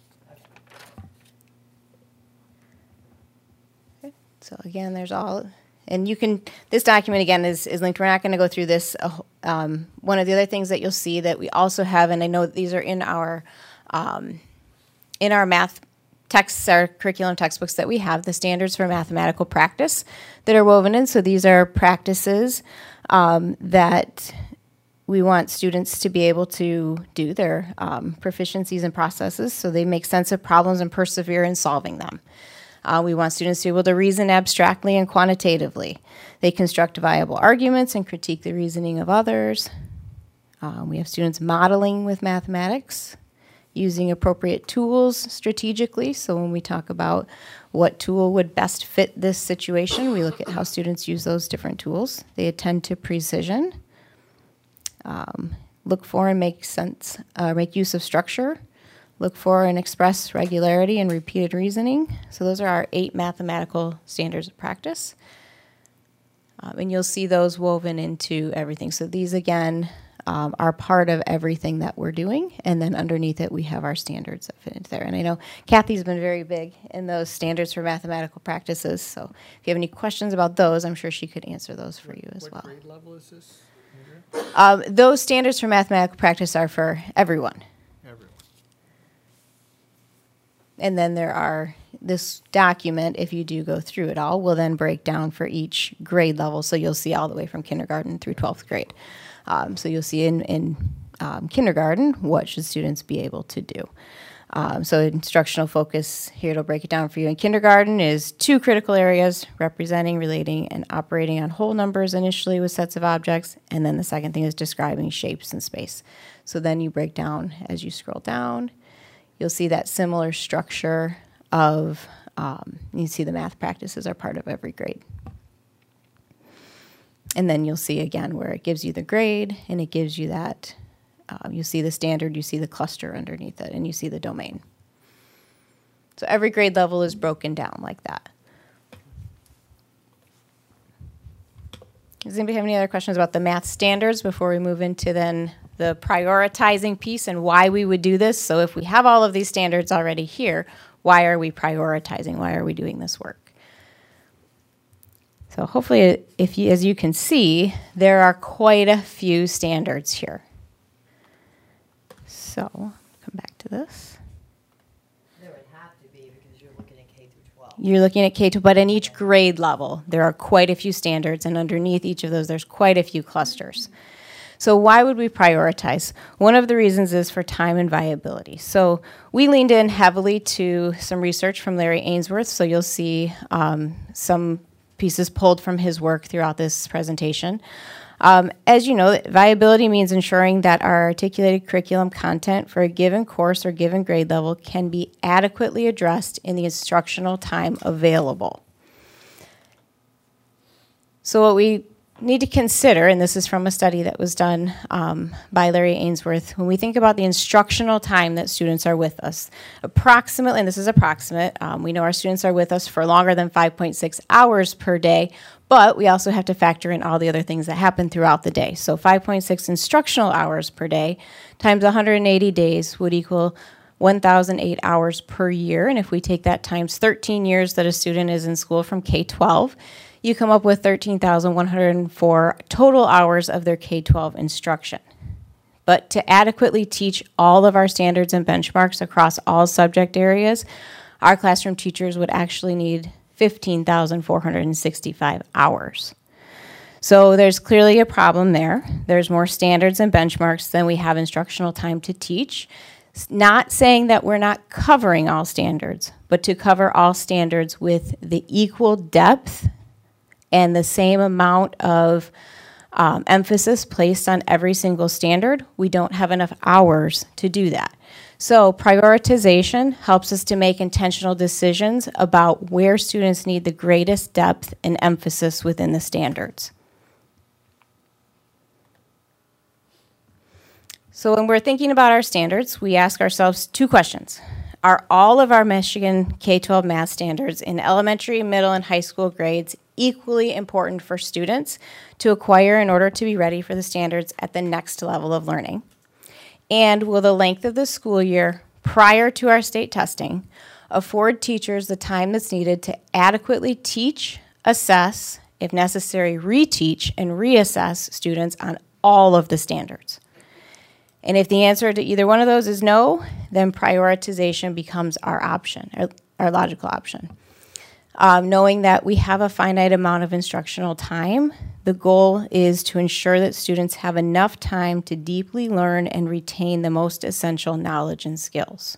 Okay, so again, there's all, and you can, this document again is, is linked. We're not going to go through this. Uh, um, one of the other things that you'll see that we also have, and I know these are in our, um, in our math texts, our curriculum textbooks that we have, the standards for mathematical practice that are woven in. So these are practices um, that we want students to be able to do, their um, proficiencies and processes, so they make sense of problems and persevere in solving them. Uh, we want students to be able to reason abstractly and quantitatively. They construct viable arguments and critique the reasoning of others. Um, we have students modeling with mathematics, using appropriate tools strategically. So when we talk about what tool would best fit this situation, we look at how students use those different tools. They attend to precision. Um, look for and make sense, uh, make use of structure. Look for and express regularity and repeated reasoning. So those are our eight mathematical standards of practice. Um, and you'll see those woven into everything. So these, again, um, are part of everything that we're doing. And then underneath it, we have our standards that fit into there. And I know Kathy's been very big in those standards for mathematical practices. So if you have any questions about those, I'm sure she could answer those for you as well. What grade level is this? Um, those standards for mathematical practice are for everyone. Everyone. And then there are, this document, if you do go through it all, will then break down for each grade level. So you'll see all the way from kindergarten through twelfth grade. Um, so you'll see in, in um, kindergarten, what should students be able to do. Um, so instructional focus, here it'll break it down for you. In kindergarten is two critical areas, representing, relating, and operating on whole numbers initially with sets of objects. And then the second thing is describing shapes in space. So then you break down as you scroll down. You'll see that similar structure of, um, you see the math practices are part of every grade. And then you'll see again where it gives you the grade and it gives you that. Uh, you see the standard, you see the cluster underneath it, and you see the domain. So every grade level is broken down like that. Does anybody have any other questions about the math standards before we move into then the prioritizing piece and why we would do this? So if we have all of these standards already here, why are we prioritizing? Why are we doing this work? So hopefully, if you, as you can see, there are quite a few standards here. So, come back to this. There would have to be because you're looking at K through twelve. You're looking at K two, but in each grade level, there are quite a few standards, and underneath each of those, there's quite a few clusters. So why would we prioritize? One of the reasons is for time and viability. So we leaned in heavily to some research from Larry Ainsworth, so you'll see um, some pieces pulled from his work throughout this presentation. Um, as you know, viability means ensuring that our articulated curriculum content for a given course or given grade level can be adequately addressed in the instructional time available. So what we need to consider, and this is from a study that was done um, by Larry Ainsworth, when we think about the instructional time that students are with us, approximately, and this is approximate, um, we know our students are with us for longer than five point six hours per day, but we also have to factor in all the other things that happen throughout the day. So five point six instructional hours per day times one hundred eighty days would equal one thousand eight hours per year. And if we take that times thirteen years that a student is in school from K twelve, you come up with thirteen thousand one hundred four total hours of their K twelve instruction. But to adequately teach all of our standards and benchmarks across all subject areas, our classroom teachers would actually need fifteen thousand four hundred sixty-five hours. So there's clearly a problem there. There's more standards and benchmarks than we have instructional time to teach. It's not saying that we're not covering all standards, but to cover all standards with the equal depth and the same amount of um, emphasis placed on every single standard, we don't have enough hours to do that. So prioritization helps us to make intentional decisions about where students need the greatest depth and emphasis within the standards. So when we're thinking about our standards, we ask ourselves two questions. Are all of our Michigan K twelve math standards in elementary, middle, and high school grades equally important for students to acquire in order to be ready for the standards at the next level of learning? And will the length of the school year prior to our state testing afford teachers the time that's needed to adequately teach, assess, if necessary, reteach, and reassess students on all of the standards? And if the answer to either one of those is no, then prioritization becomes our option, our, our logical option. Um, knowing that we have a finite amount of instructional time, the goal is to ensure that students have enough time to deeply learn and retain the most essential knowledge and skills.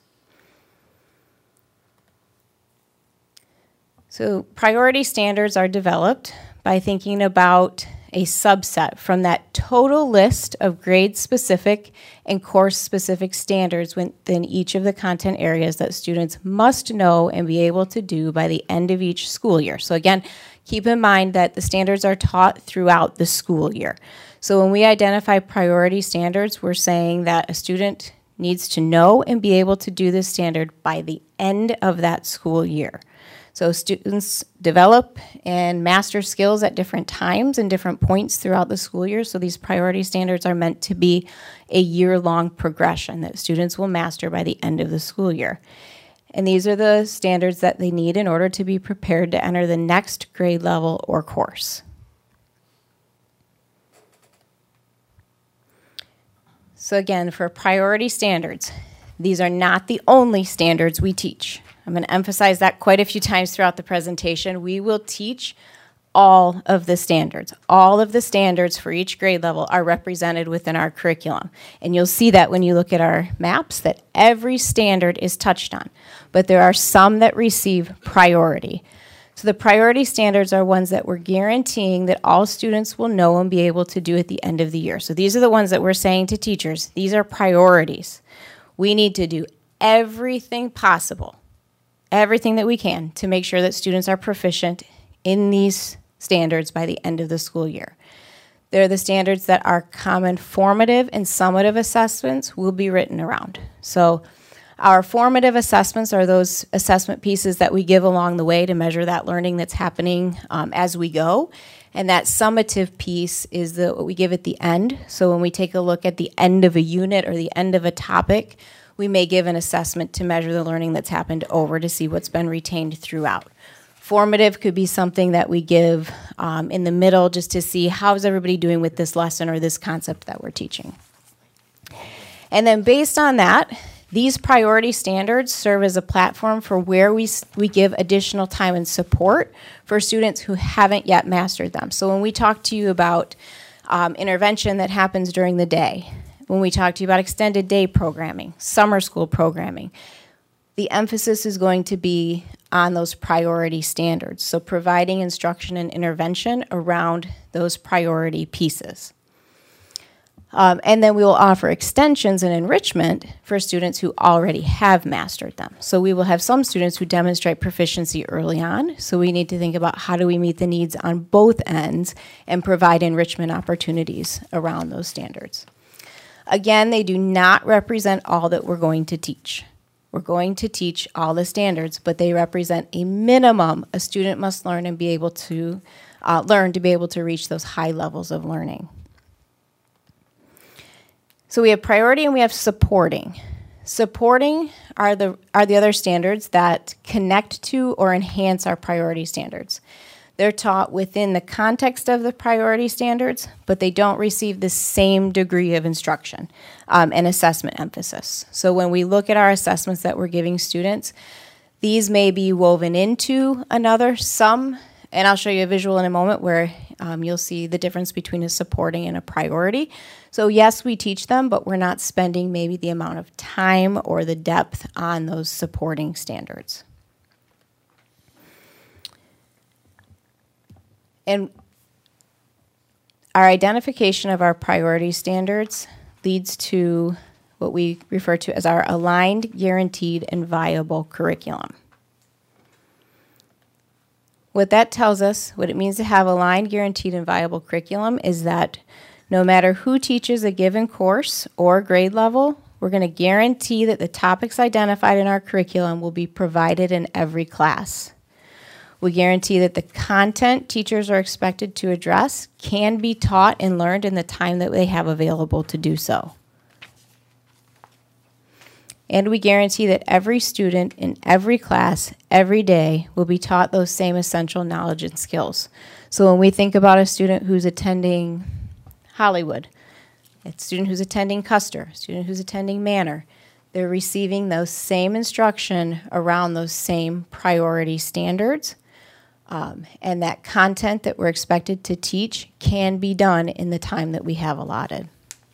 So priority standards are developed by thinking about a subset from that total list of grade-specific and course-specific standards within each of the content areas that students must know and be able to do by the end of each school year. So again, keep in mind that the standards are taught throughout the school year. So when we identify priority standards, we're saying that a student needs to know and be able to do this standard by the end of that school year. So students develop and master skills at different times and different points throughout the school year. So these priority standards are meant to be a year-long progression that students will master by the end of the school year. And these are the standards that they need in order to be prepared to enter the next grade level or course. So again, for priority standards, these are not the only standards we teach. I'm going to emphasize that quite a few times throughout the presentation. We will teach all of the standards. All of the standards for each grade level are represented within our curriculum. And you'll see that when you look at our maps, that every standard is touched on. But there are some that receive priority. So the priority standards are ones that we're guaranteeing that all students will know and be able to do at the end of the year. So these are the ones that we're saying to teachers, these are priorities. We need to do everything possible, everything that we can to make sure that students are proficient in these standards by the end of the school year. They're the standards that our common formative and summative assessments will be written around. So our formative assessments are those assessment pieces that we give along the way to measure that learning that's happening um, as we go. And that summative piece is the, what we give at the end. So when we take a look at the end of a unit or the end of a topic, we may give an assessment to measure the learning that's happened over to see what's been retained throughout. Formative could be something that we give um, in the middle just to see how's everybody doing with this lesson or this concept that we're teaching. And then based on that, these priority standards serve as a platform for where we, we give additional time and support for students who haven't yet mastered them. So when we talk to you about um, intervention that happens during the day, when we talk to you about extended day programming, summer school programming, the emphasis is going to be on those priority standards. So providing instruction and intervention around those priority pieces. Um, and then we will offer extensions and enrichment for students who already have mastered them. So we will have some students who demonstrate proficiency early on. So we need to think about how do we meet the needs on both ends and provide enrichment opportunities around those standards. Again, they do not represent all that we're going to teach. We're going to teach all the standards, but they represent a minimum a student must learn and be able to uh, learn to be able to reach those high levels of learning. So we have priority and we have supporting. Supporting are the, are the other standards that connect to or enhance our priority standards. They're taught within the context of the priority standards, but they don't receive the same degree of instruction um, and assessment emphasis. So when we look at our assessments that we're giving students, these may be woven into another, some, and I'll show you a visual in a moment where um, you'll see the difference between a supporting and a priority. So yes, we teach them, but we're not spending maybe the amount of time or the depth on those supporting standards. And our identification of our priority standards leads to what we refer to as our aligned, guaranteed, and viable curriculum. What that tells us, what it means to have aligned, guaranteed, and viable curriculum is that no matter who teaches a given course or grade level, we're going to guarantee that the topics identified in our curriculum will be provided in every class. We guarantee that the content teachers are expected to address can be taught and learned in the time that they have available to do so. And we guarantee that every student in every class, every day, will be taught those same essential knowledge and skills. So when we think about a student who's attending Hollywood, a student who's attending Custer, a student who's attending Manor, they're receiving those same instruction around those same priority standards. Um, and that content that we're expected to teach can be done in the time that we have allotted.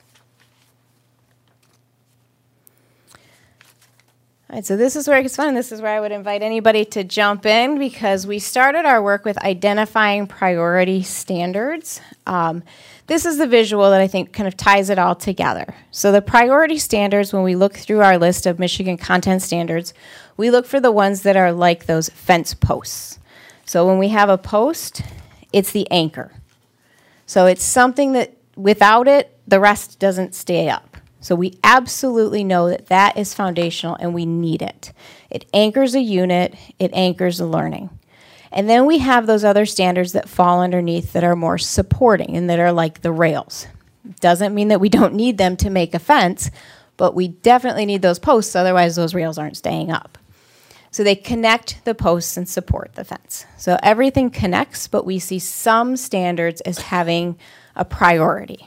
All right, so this is where it gets fun. This is where I would invite anybody to jump in because we started our work with identifying priority standards. Um, this is the visual that I think kind of ties it all together. So the priority standards, when we look through our list of Michigan content standards, we look for the ones that are like those fence posts. So when we have a post, it's the anchor. So it's something that without it, the rest doesn't stay up. So we absolutely know that that is foundational and we need it. It anchors a unit, it anchors the learning. And then we have those other standards that fall underneath that are more supporting and that are like the rails. Doesn't mean that we don't need them to make a fence, but we definitely need those posts, otherwise those rails aren't staying up. So they connect the posts and support the fence. So everything connects, but we see some standards as having a priority.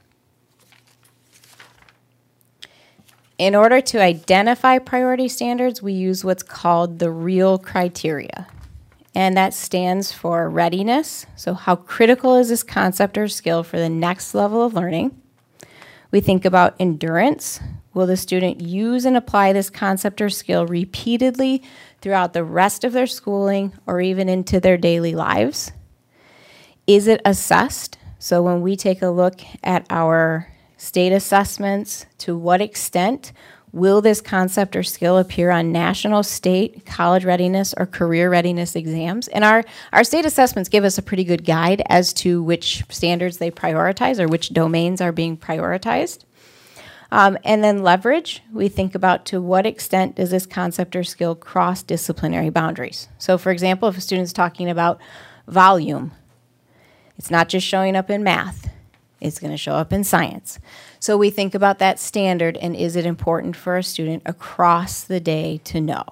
In order to identify priority standards, we use what's called the REAL criteria. And that stands for readiness. So how critical is this concept or skill for the next level of learning? We think about endurance. Will the student use and apply this concept or skill repeatedly throughout the rest of their schooling or even into their daily lives? Is it assessed? So when we take a look at our state assessments, to what extent will this concept or skill appear on national, state, college readiness, or career readiness exams? And our, our state assessments give us a pretty good guide as to which standards they prioritize or which domains are being prioritized. Um, and then leverage, we think about to what extent does this concept or skill cross disciplinary boundaries. So for example, if a student's talking about volume, it's not just showing up in math. It's going to show up in science. So we think about that standard and is it important for a student across the day to know?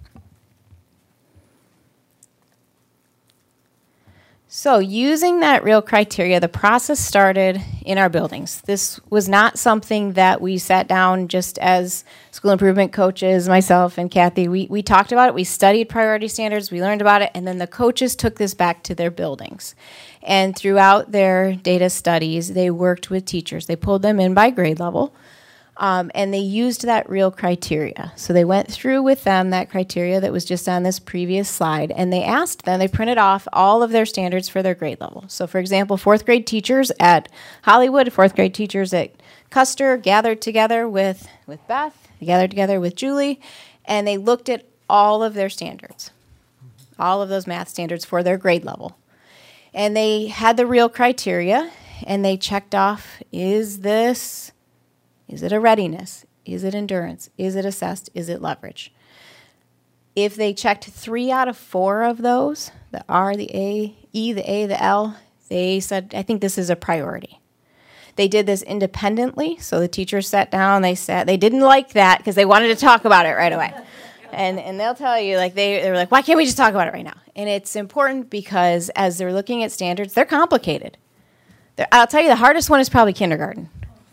So using that REAL criteria, the process started in our buildings. This was not something that we sat down just as school improvement coaches, myself and Kathy. We, we talked about it, we studied priority standards, we learned about it, and then the coaches took this back to their buildings. And throughout their data studies, they worked with teachers. They pulled them in by grade level, um, and they used that REAL criteria. So they went through with them that criteria that was just on this previous slide, and they asked them, they printed off all of their standards for their grade level. So for example, fourth grade teachers at Hollywood, fourth grade teachers at Custer gathered together with, with Beth, they gathered together with Julie, and they looked at all of their standards, all of those math standards for their grade level. And they had the REAL criteria, and they checked off, is this, is it a readiness? Is it endurance? Is it assessed? Is it leverage? If they checked three out of four of those, the R, the A, E, the A, the L, they said, I think this is a priority. They did this independently, so the teachers sat down, they sat, they didn't like that because they wanted to talk about it right away. And and they'll tell you, like, they, they were like, why can't we just talk about it right now? And it's important because as they're looking at standards, they're complicated. They're, I'll tell you, the hardest one is probably kindergarten.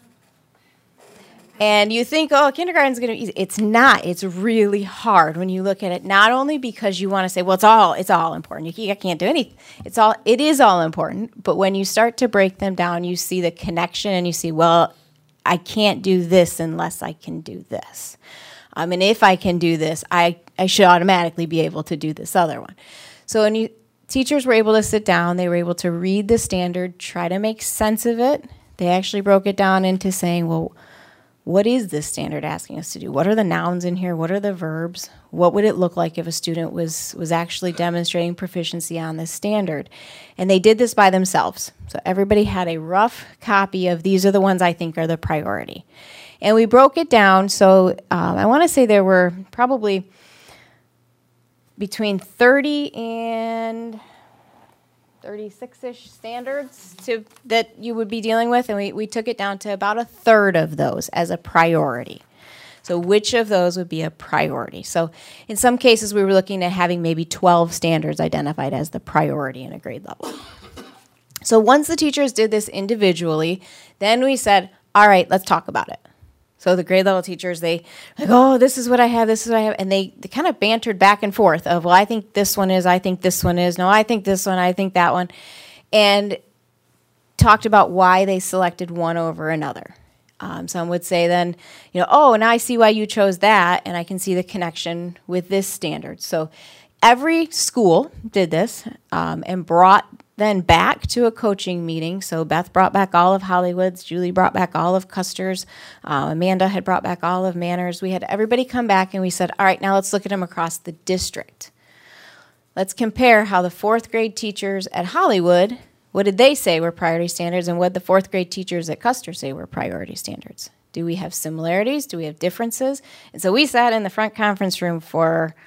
And you think, oh, kindergarten's going to be easy. It's not. It's really hard when you look at it, not only because you want to say, well, it's all it's all important. You can't do anything. It's all, it is all important. But when you start to break them down, you see the connection and you see, well, I can't do this unless I can do this. I mean, if I can do this, I, I should automatically be able to do this other one. So when you teachers were able to sit down, they were able to read the standard, try to make sense of it. They actually broke it down into saying, well, what is this standard asking us to do? What are the nouns in here? What are the verbs? What would it look like if a student was, was actually demonstrating proficiency on this standard? And they did this by themselves. So everybody had a rough copy of these are the ones I think are the priority. And we broke it down. So um, I want to say there were probably between thirty and thirty-six-ish standards to, that you would be dealing with, and we, we took it down to about a third of those as a priority. So which of those would be a priority? So in some cases, we were looking at having maybe twelve standards identified as the priority in a grade level. So once the teachers did this individually, then we said, all right, let's talk about it. So the grade level teachers, they like, oh, this is what I have, this is what I have. And they, they kind of bantered back and forth of, well, I think this one is, I think this one is, no, I think this one, I think that one. And talked about why they selected one over another. Um, some would say then, you know, oh, now I see why you chose that, and I can see the connection with this standard. So every school did this um, and brought then back to a coaching meeting. So Beth brought back all of Hollywood's, Julie brought back all of Custer's, uh, Amanda had brought back all of Manners. We had everybody come back and we said, all right, now let's look at them across the district. Let's compare how the fourth grade teachers at Hollywood, what did they say were priority standards, and what did the fourth grade teachers at Custer say were priority standards? Do we have similarities? Do we have differences? And so we sat in the front conference room for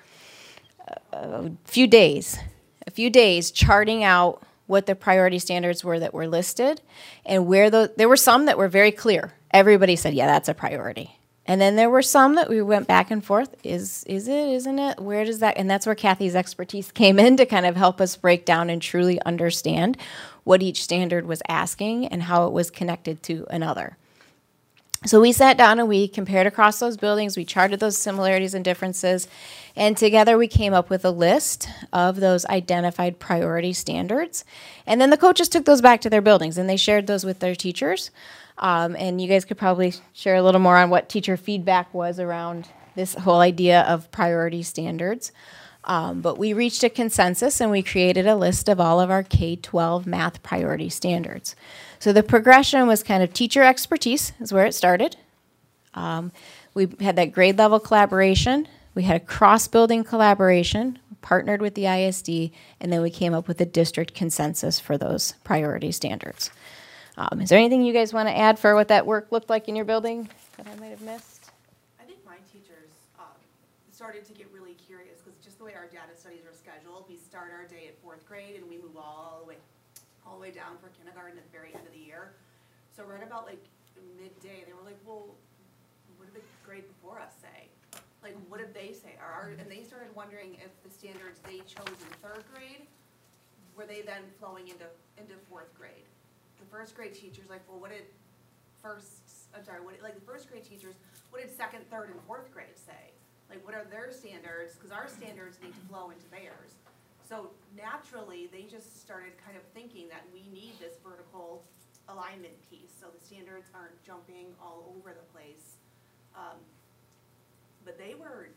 a few days, a few days charting out what the priority standards were that were listed, and where the, there were some that were very clear. Everybody said, yeah, that's a priority. And then there were some that we went back and forth. Is is it, isn't it? Where does that, and that's where Kathy's expertise came in to kind of help us break down and truly understand what each standard was asking and how it was connected to another. So we sat down and we compared across those buildings, we charted those similarities and differences, and together we came up with a list of those identified priority standards. And then the coaches took those back to their buildings and they shared those with their teachers. Um, and you guys could probably share a little more on what teacher feedback was around this whole idea of priority standards. Um, but we reached a consensus and we created a list of all of our K twelve math priority standards. So the progression was kind of teacher expertise is where it started. Um, we had that grade level collaboration. We had a cross-building collaboration, partnered with the I S D, and then we came up with a district consensus for those priority standards. Um, is there anything you guys want to add for what that work looked like in your building that I might have missed? I think my teachers um, started to get really curious because just the way our data studies are scheduled, we start our day at fourth grade and we move all the way all the way down for kindergarten at the very end of the year. So right about like midday, they were like, well, what did the grade before us say? Like, what did they say? Are our, and they started wondering if the standards they chose in third grade, were they then flowing into, into fourth grade? The first grade teachers like, well, what did first, I'm sorry, what did, like the first grade teachers, what did second, third, and fourth grade say? Like, what are their standards? Because our standards need to flow into theirs. So naturally, they just started kind of thinking that we need this vertical alignment piece, so the standards aren't jumping all over the place. Um, but they were,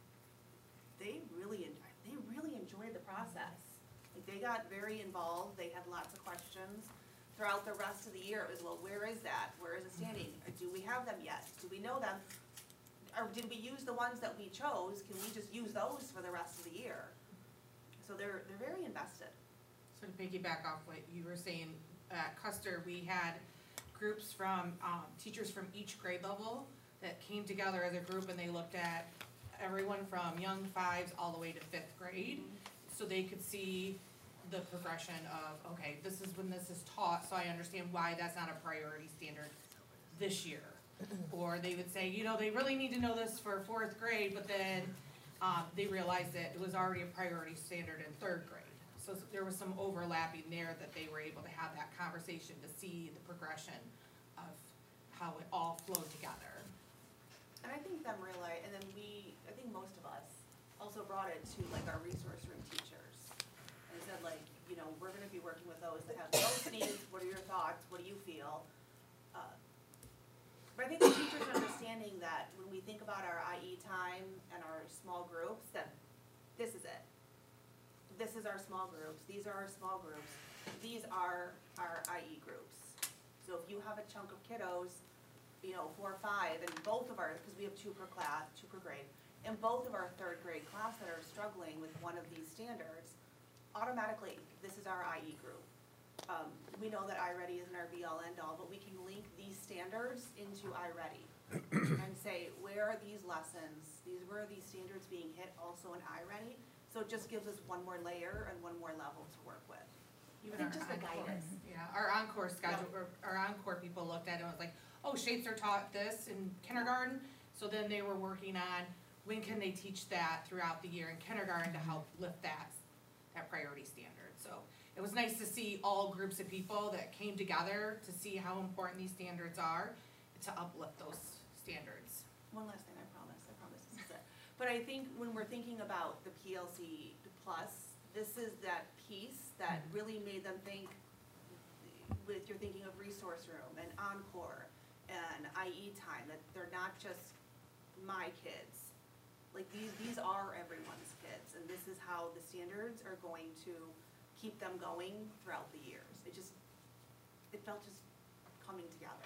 they really, they really enjoyed the process. Like, they got very involved. They had lots of questions. Throughout the rest of the year, it was, well, where is that? Where is it standing? Do we have them yet? Do we know them? Or did we use the ones that we chose? Can we just use those for the rest of the year? So they're, they're very invested. So to piggyback off what you were saying, at Custer, we had groups from, um, teachers from each grade level that came together as a group and they looked at everyone from young fives all the way to fifth grade. So they could see the progression of, okay, this is when this is taught, so I understand why that's not a priority standard this year. Or they would say, you know, they really need to know this for fourth grade, but then um, they realized that it was already a priority standard in third grade. So there was some overlapping there that they were able to have that conversation to see the progression of how it all flowed together. And I think them realize, and then we, I think most of us also brought it to like our resource room teachers. And said like, you know, we're gonna be working with those that have those needs, what are your thoughts, what do you feel? Uh, But I think the teachers are understanding that when we think about our I E time and our small groups, that this is it. this is our small groups, these are our small groups, these are our I E groups. So if you have a chunk of kiddos, you know, four or five, and both of our, because we have two per class, two per grade, and both of our third grade class that are struggling with one of these standards, automatically, this is our I E group. Um, we know that iReady isn't our be-all, end-all, but we can link these standards into iReady and say, where are these lessons, these, where are these standards being hit also in iReady? So it just gives us one more layer and one more level to work with. Even I think our just the encore- guidance. Yeah, our encore schedule, or our encore people looked at it and was like, oh, shapes are taught this in kindergarten, so then they were working on, when can they teach that throughout the year in kindergarten to help lift that, that priority standard, so. It was nice to see all groups of people that came together to see how important these standards are, to uplift those standards. One last thing, I promise, I promise this is it. But I think when we're thinking about the P L C plus, this is that piece that really made them think, with you're thinking of resource room and encore and I E time, that they're not just my kids. Like these, these are everyone's kids, and this is how the standards are going to keep them going throughout the years. It just, it felt just coming together.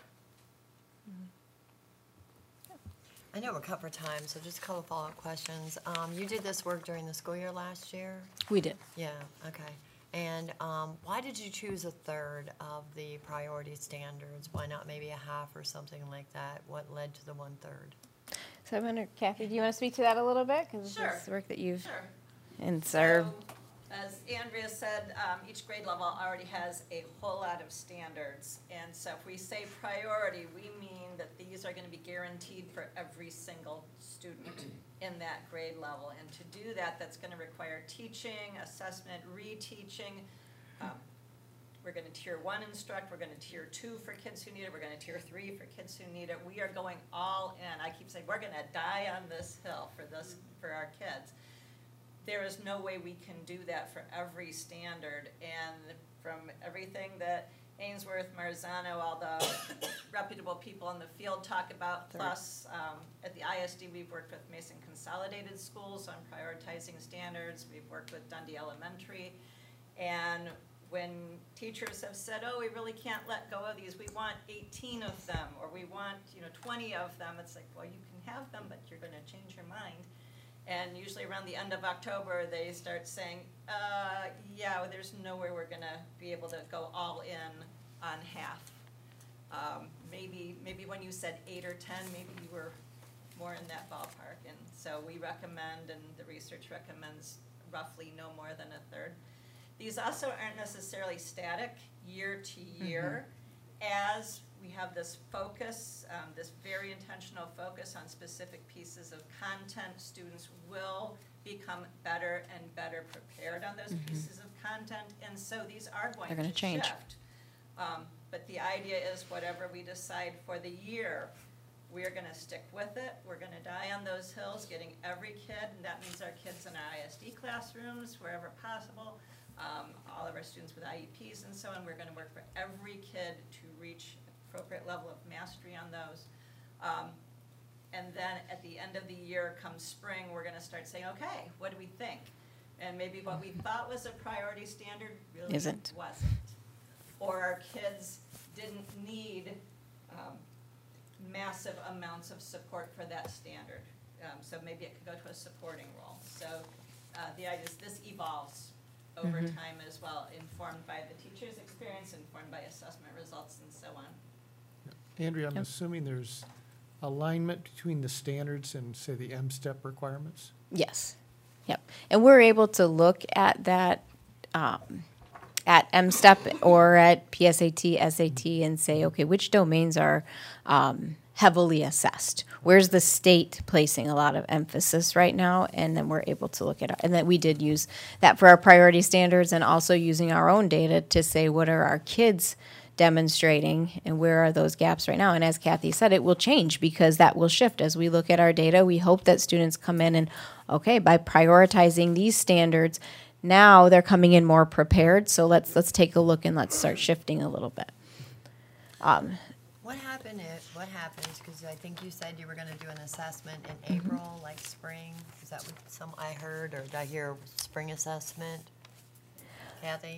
I know we're cut for time, so just a couple follow-up questions. Um, you did this work during the school year last year? We did. Yeah, okay. And um, why did you choose a third of the priority standards? Why not maybe a half or something like that? What led to the one-third? So I wonder, Kathy, do you want to speak to that a little bit? Because Sure. it's work that you've Sure. and served. So, as Andrea said, um, each grade level already has a whole lot of standards. And so if we say priority, we mean that these are gonna be guaranteed for every single student in that grade level. And to do that, that's gonna require teaching, assessment, reteaching. Um, We're gonna tier one instruct, we're gonna tier two for kids who need it, we're gonna tier three for kids who need it. We are going all in. I keep saying, we're gonna die on this hill for this, for our kids. There is no way we can do that for every standard, and from everything that Ainsworth, Marzano, all the reputable people in the field talk about, plus um, at the I S D, we've worked with Mason Consolidated Schools on prioritizing standards, we've worked with Dundee Elementary, and when teachers have said, oh, we really can't let go of these, we want eighteen of them, or we want, you know, twenty of them, it's like, well, you can have them, but you're gonna change your mind. And usually around the end of October, they start saying, uh, yeah, well, there's no way we're gonna be able to go all in on half. Um, maybe, maybe when you said eight or ten, maybe you were more in that ballpark. And so we recommend, and the research recommends, roughly no more than a third. These also aren't necessarily static year to year. Mm-hmm. As we have this focus, um, this very intentional focus on specific pieces of content, students will become better and better prepared on those mm-hmm. pieces of content, and so these are going They're gonna to change. shift. Um, but the idea is whatever we decide for the year, we're gonna stick with it, we're gonna die on those hills, getting every kid, and that means our kids in our I S D classrooms, wherever possible, um, all of our students with I E Ps and so on, we're gonna work for every kid to reach appropriate level of mastery on those. Um, and then at the end of the year, come spring, we're gonna start saying, okay, what do we think? And maybe what we thought was a priority standard really Isn't. wasn't. Or our kids didn't need um, massive amounts of support for that standard. Um, so maybe it could go to a supporting role. So uh, the idea is this evolves over Mhm. time as well, informed by the teacher's experience, informed by assessment results, and so on. Andrea, I'm Yep. assuming there's alignment between the standards and, say, the M STEP requirements? Yes. Yep. And we're able to look at that um, at M STEP or at P S A T, S A T, and say, okay, which domains are um, heavily assessed? Where's the state placing a lot of emphasis right now? And then we're able to look at, and then we did use that for our priority standards, and also using our own data to say, what are our kids demonstrating and where are those gaps right now? And as Kathy said, it will change because that will shift as we look at our data. We hope that students come in and, okay, by prioritizing these standards, now they're coming in more prepared. So let's let's take a look and let's start shifting a little bit. Um, What happened if, what happens, because I think you said you were gonna do an assessment in April, like spring? Is that what some, I heard, or did I hear spring assessment? Kathy?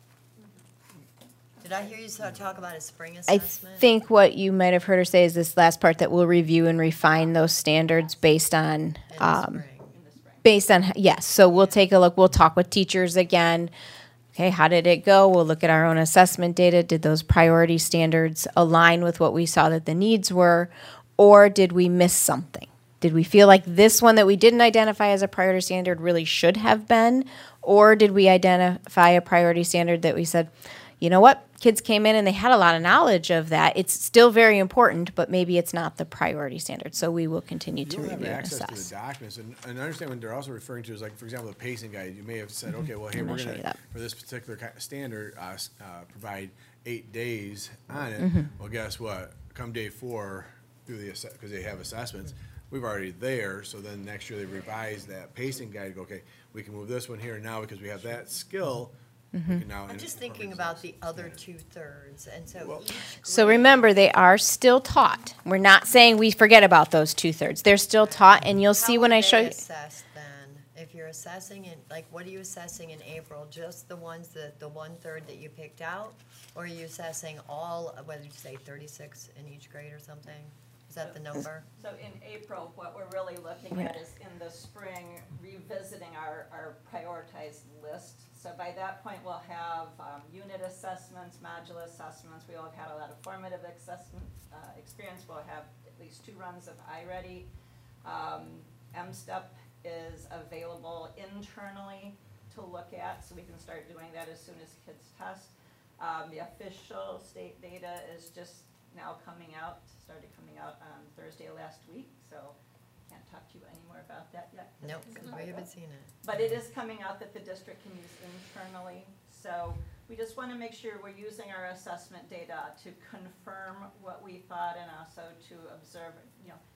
Did I hear you so- talk about a spring I assessment? think what you might have heard her say is this last part, that we'll review and refine those standards based on, In the um, spring. based on, yes, so we'll take a look, we'll talk with teachers again. Okay, how did it go? We'll look at our own assessment data. Did those priority standards align with what we saw that the needs were? Or did we miss something? Did we feel like this one that we didn't identify as a priority standard really should have been? Or did we identify a priority standard that we said, you know what, kids came in and they had a lot of knowledge of that. It's still very important, but maybe it's not the priority standard. So we will continue You to don't have review and access to assess. the documents, and, and I understand what they're also referring to is like, for example, the pacing guide, you may have said, okay, well, hey, I'm we're gonna show you gonna, that. for this particular ki- standard, uh, s- uh, provide eight days on it. Mm-hmm. Well, guess what? Come day four, through the, because they have assessments, we've already there, so then next year they revise that pacing guide, go, okay, we can move this one here now because we have that skill. We can now I'm in- just thinking about the other two-thirds, and so Well- each So grade- remember, they are still taught. We're not saying we forget about those two-thirds. They're still taught, and you'll see How when are I show they you. assessed then? If you're assessing in, like, what are you assessing in April? Just the ones that, the one-third that you picked out? Or are you assessing all, whether you say thirty-six in each grade or something? Is that the number? So in April, what we're really looking at is in the spring revisiting our, our prioritized list. So by that point, we'll have um, unit assessments, module assessments, we will have had a lot of formative assessment uh, experience, we'll have at least two runs of iReady. Um, M-STEP is available internally to look at, so we can start doing that as soon as kids test. Um, the official state data is just now coming out, started coming out on Thursday last week, so can't talk to you anymore about that yet. Nope, because we haven't seen it. But it is coming out that the district can use internally, so we just want to make sure we're using our assessment data to confirm what we thought and also to observe, you know,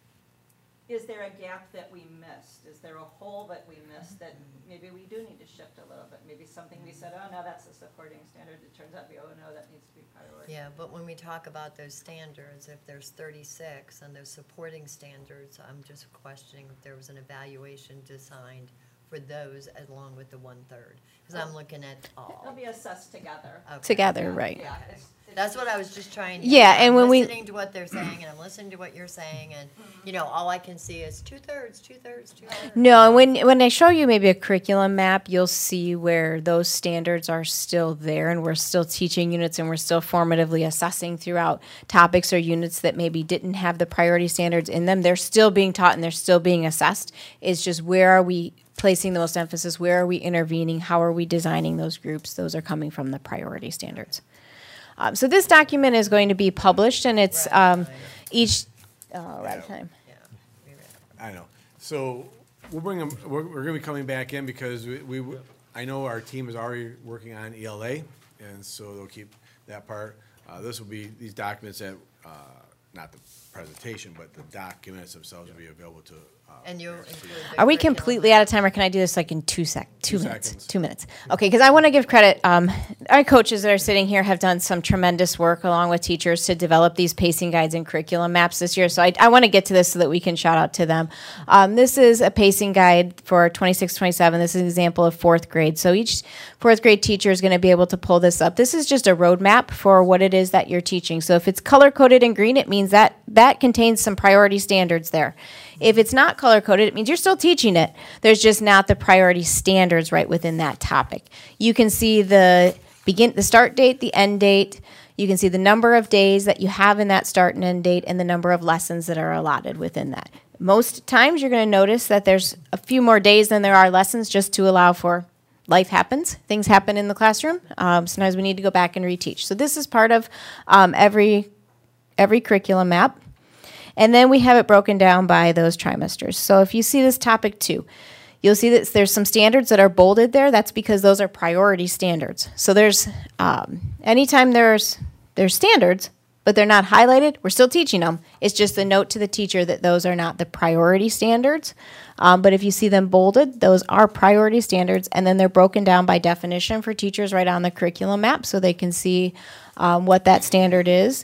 is there a gap that we missed? Is there a hole that we missed that maybe we do need to shift a little bit? Maybe something we said, oh, no, that's a supporting standard. It turns out, we oh, no, that needs to be priority. Yeah, but when we talk about those standards, if there's thirty-six and those supporting standards, I'm just questioning if there was an evaluation designed for those along with the one-third. Because I'm looking at all. They'll be assessed together. Okay. Together, right. Yeah, it's- it's That's what I was just trying to. Yeah, and when we- I'm listening to what they're saying, and I'm listening to what you're saying, and, you know, all I can see is two-thirds, two-thirds, two-thirds. No, and when when I show you maybe a curriculum map, you'll see where those standards are still there, and we're still teaching units, and we're still formatively assessing throughout topics or units that maybe didn't have the priority standards in them. They're still being taught and they're still being assessed. It's just where are we placing the most emphasis? Where are we intervening? How are we designing those groups? Those are coming from the priority standards. Um, so this document is going to be published, and it's um, each. Oh, right time. Yeah, we read it. I know. So we'll bring them, we're, we're gonna be coming back in because we, we, I know our team is already working on E L A, and so they'll keep that part. Uh, this will be, these documents that, uh, not the presentation, but the documents themselves will be available to. uh, And you'll parents. include the Are we curriculum. completely out of time, or can I do this like in two sec, two Two minutes? seconds. Two minutes. Okay, because I want to give credit. Um, our coaches that are sitting here have done some tremendous work along with teachers to develop these pacing guides and curriculum maps this year. So I, I want to get to this so that we can shout out to them. Um, this is a pacing guide for twenty-six twenty-seven. This is an example of fourth grade. So each fourth grade teacher is going to be able to pull this up. This is just a roadmap for what it is that you're teaching. So if it's color coded in green, it means that that contains some priority standards there. If it's not color coded, it means you're still teaching it. There's just not the priority standards right within that topic. You can see the begin, the start date, the end date. You can see the number of days that you have in that start and end date, and the number of lessons that are allotted within that. Most times you're going to notice that there's a few more days than there are lessons, just to allow for life happens. Things happen in the classroom. Um, sometimes we need to go back and reteach. So this is part of um, every every curriculum map. And then we have it broken down by those trimesters. So if you see this topic two, you'll see that there's some standards that are bolded there. That's because those are priority standards. So there's, um, anytime there's, there's standards, but they're not highlighted, we're still teaching them. It's just a note to the teacher that those are not the priority standards. Um, but if you see them bolded, those are priority standards, and then they're broken down by definition for teachers right on the curriculum map so they can see um, what that standard is.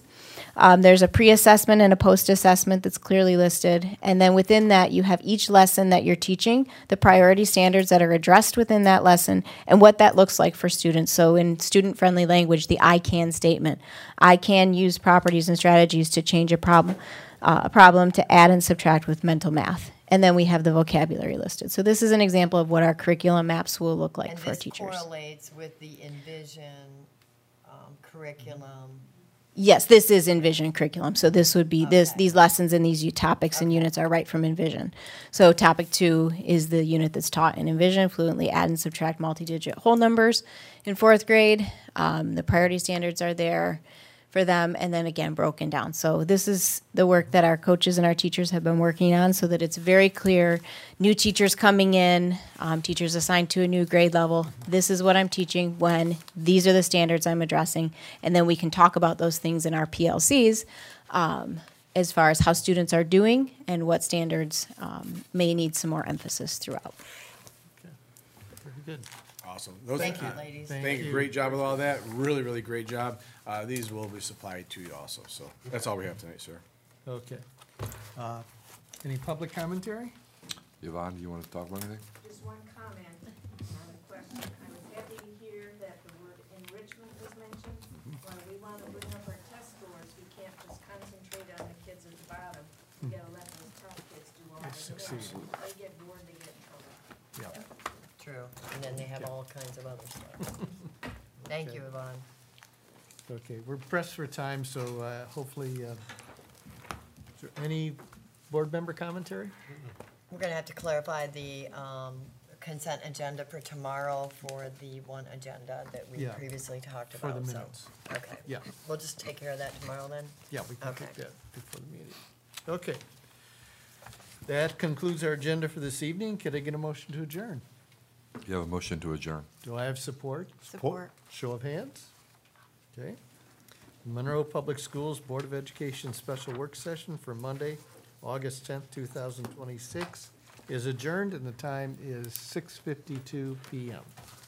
Um, there's a pre-assessment and a post-assessment that's clearly listed. And then within that, you have each lesson that you're teaching, the priority standards that are addressed within that lesson, and what that looks like for students. So in student-friendly language, the I can statement. I can use properties and strategies to change a problem, uh, a problem to add and subtract with mental math. And then we have the vocabulary listed. So this is an example of what our curriculum maps will look like And for our this teachers. correlates with the Envision um, curriculum. Yes, this is Envision curriculum. So this would be this Okay. these lessons and these u- topics and Okay. units are right from Envision. So topic two is the unit that's taught in Envision, fluently add and subtract multi-digit whole numbers in fourth grade. Um, the priority standards are there for them, and then again broken down. So this is the work that our coaches and our teachers have been working on, so that it's very clear. New teachers coming in, um, teachers assigned to a new grade level. This is what I'm teaching when. These are the standards I'm addressing, and then we can talk about those things in our P L Cs um, as far as how students are doing and what standards um, may need some more emphasis throughout. Very good. Awesome. Those- Thank you, uh, ladies. Thank you, great job with all that, really, really great job. Uh, these will be supplied to you also, so that's all we have tonight, sir. Okay. Uh, Any public commentary? Yvonne, do you want to talk about anything? Just one comment on a question. I was happy to hear that the word enrichment was mentioned. When we want to bring up our test scores, we can't just concentrate on the kids at the bottom. We gotta let those tough kids do all the Succeed. work. They get bored, they get in trouble. Yeah. True. And then they have all kinds of other stuff. Thank you, Yvonne. Okay, we're pressed for time, so uh, hopefully, uh, is there any board member commentary? We're gonna have to clarify the um, consent agenda for tomorrow for the one agenda that we Yeah, previously talked for the about, so. minutes. Okay. Yeah. We'll just take care of that tomorrow then? Yeah, we can Okay. take that before the meeting. Okay. That concludes our agenda for this evening. Could I get a motion to adjourn? You have a motion to adjourn. Do I have support? Support. Show of hands? Okay. Monroe Public Schools Board of Education Special Work Session for Monday, August tenth, two thousand twenty-six is adjourned, and the time is six fifty-two P M.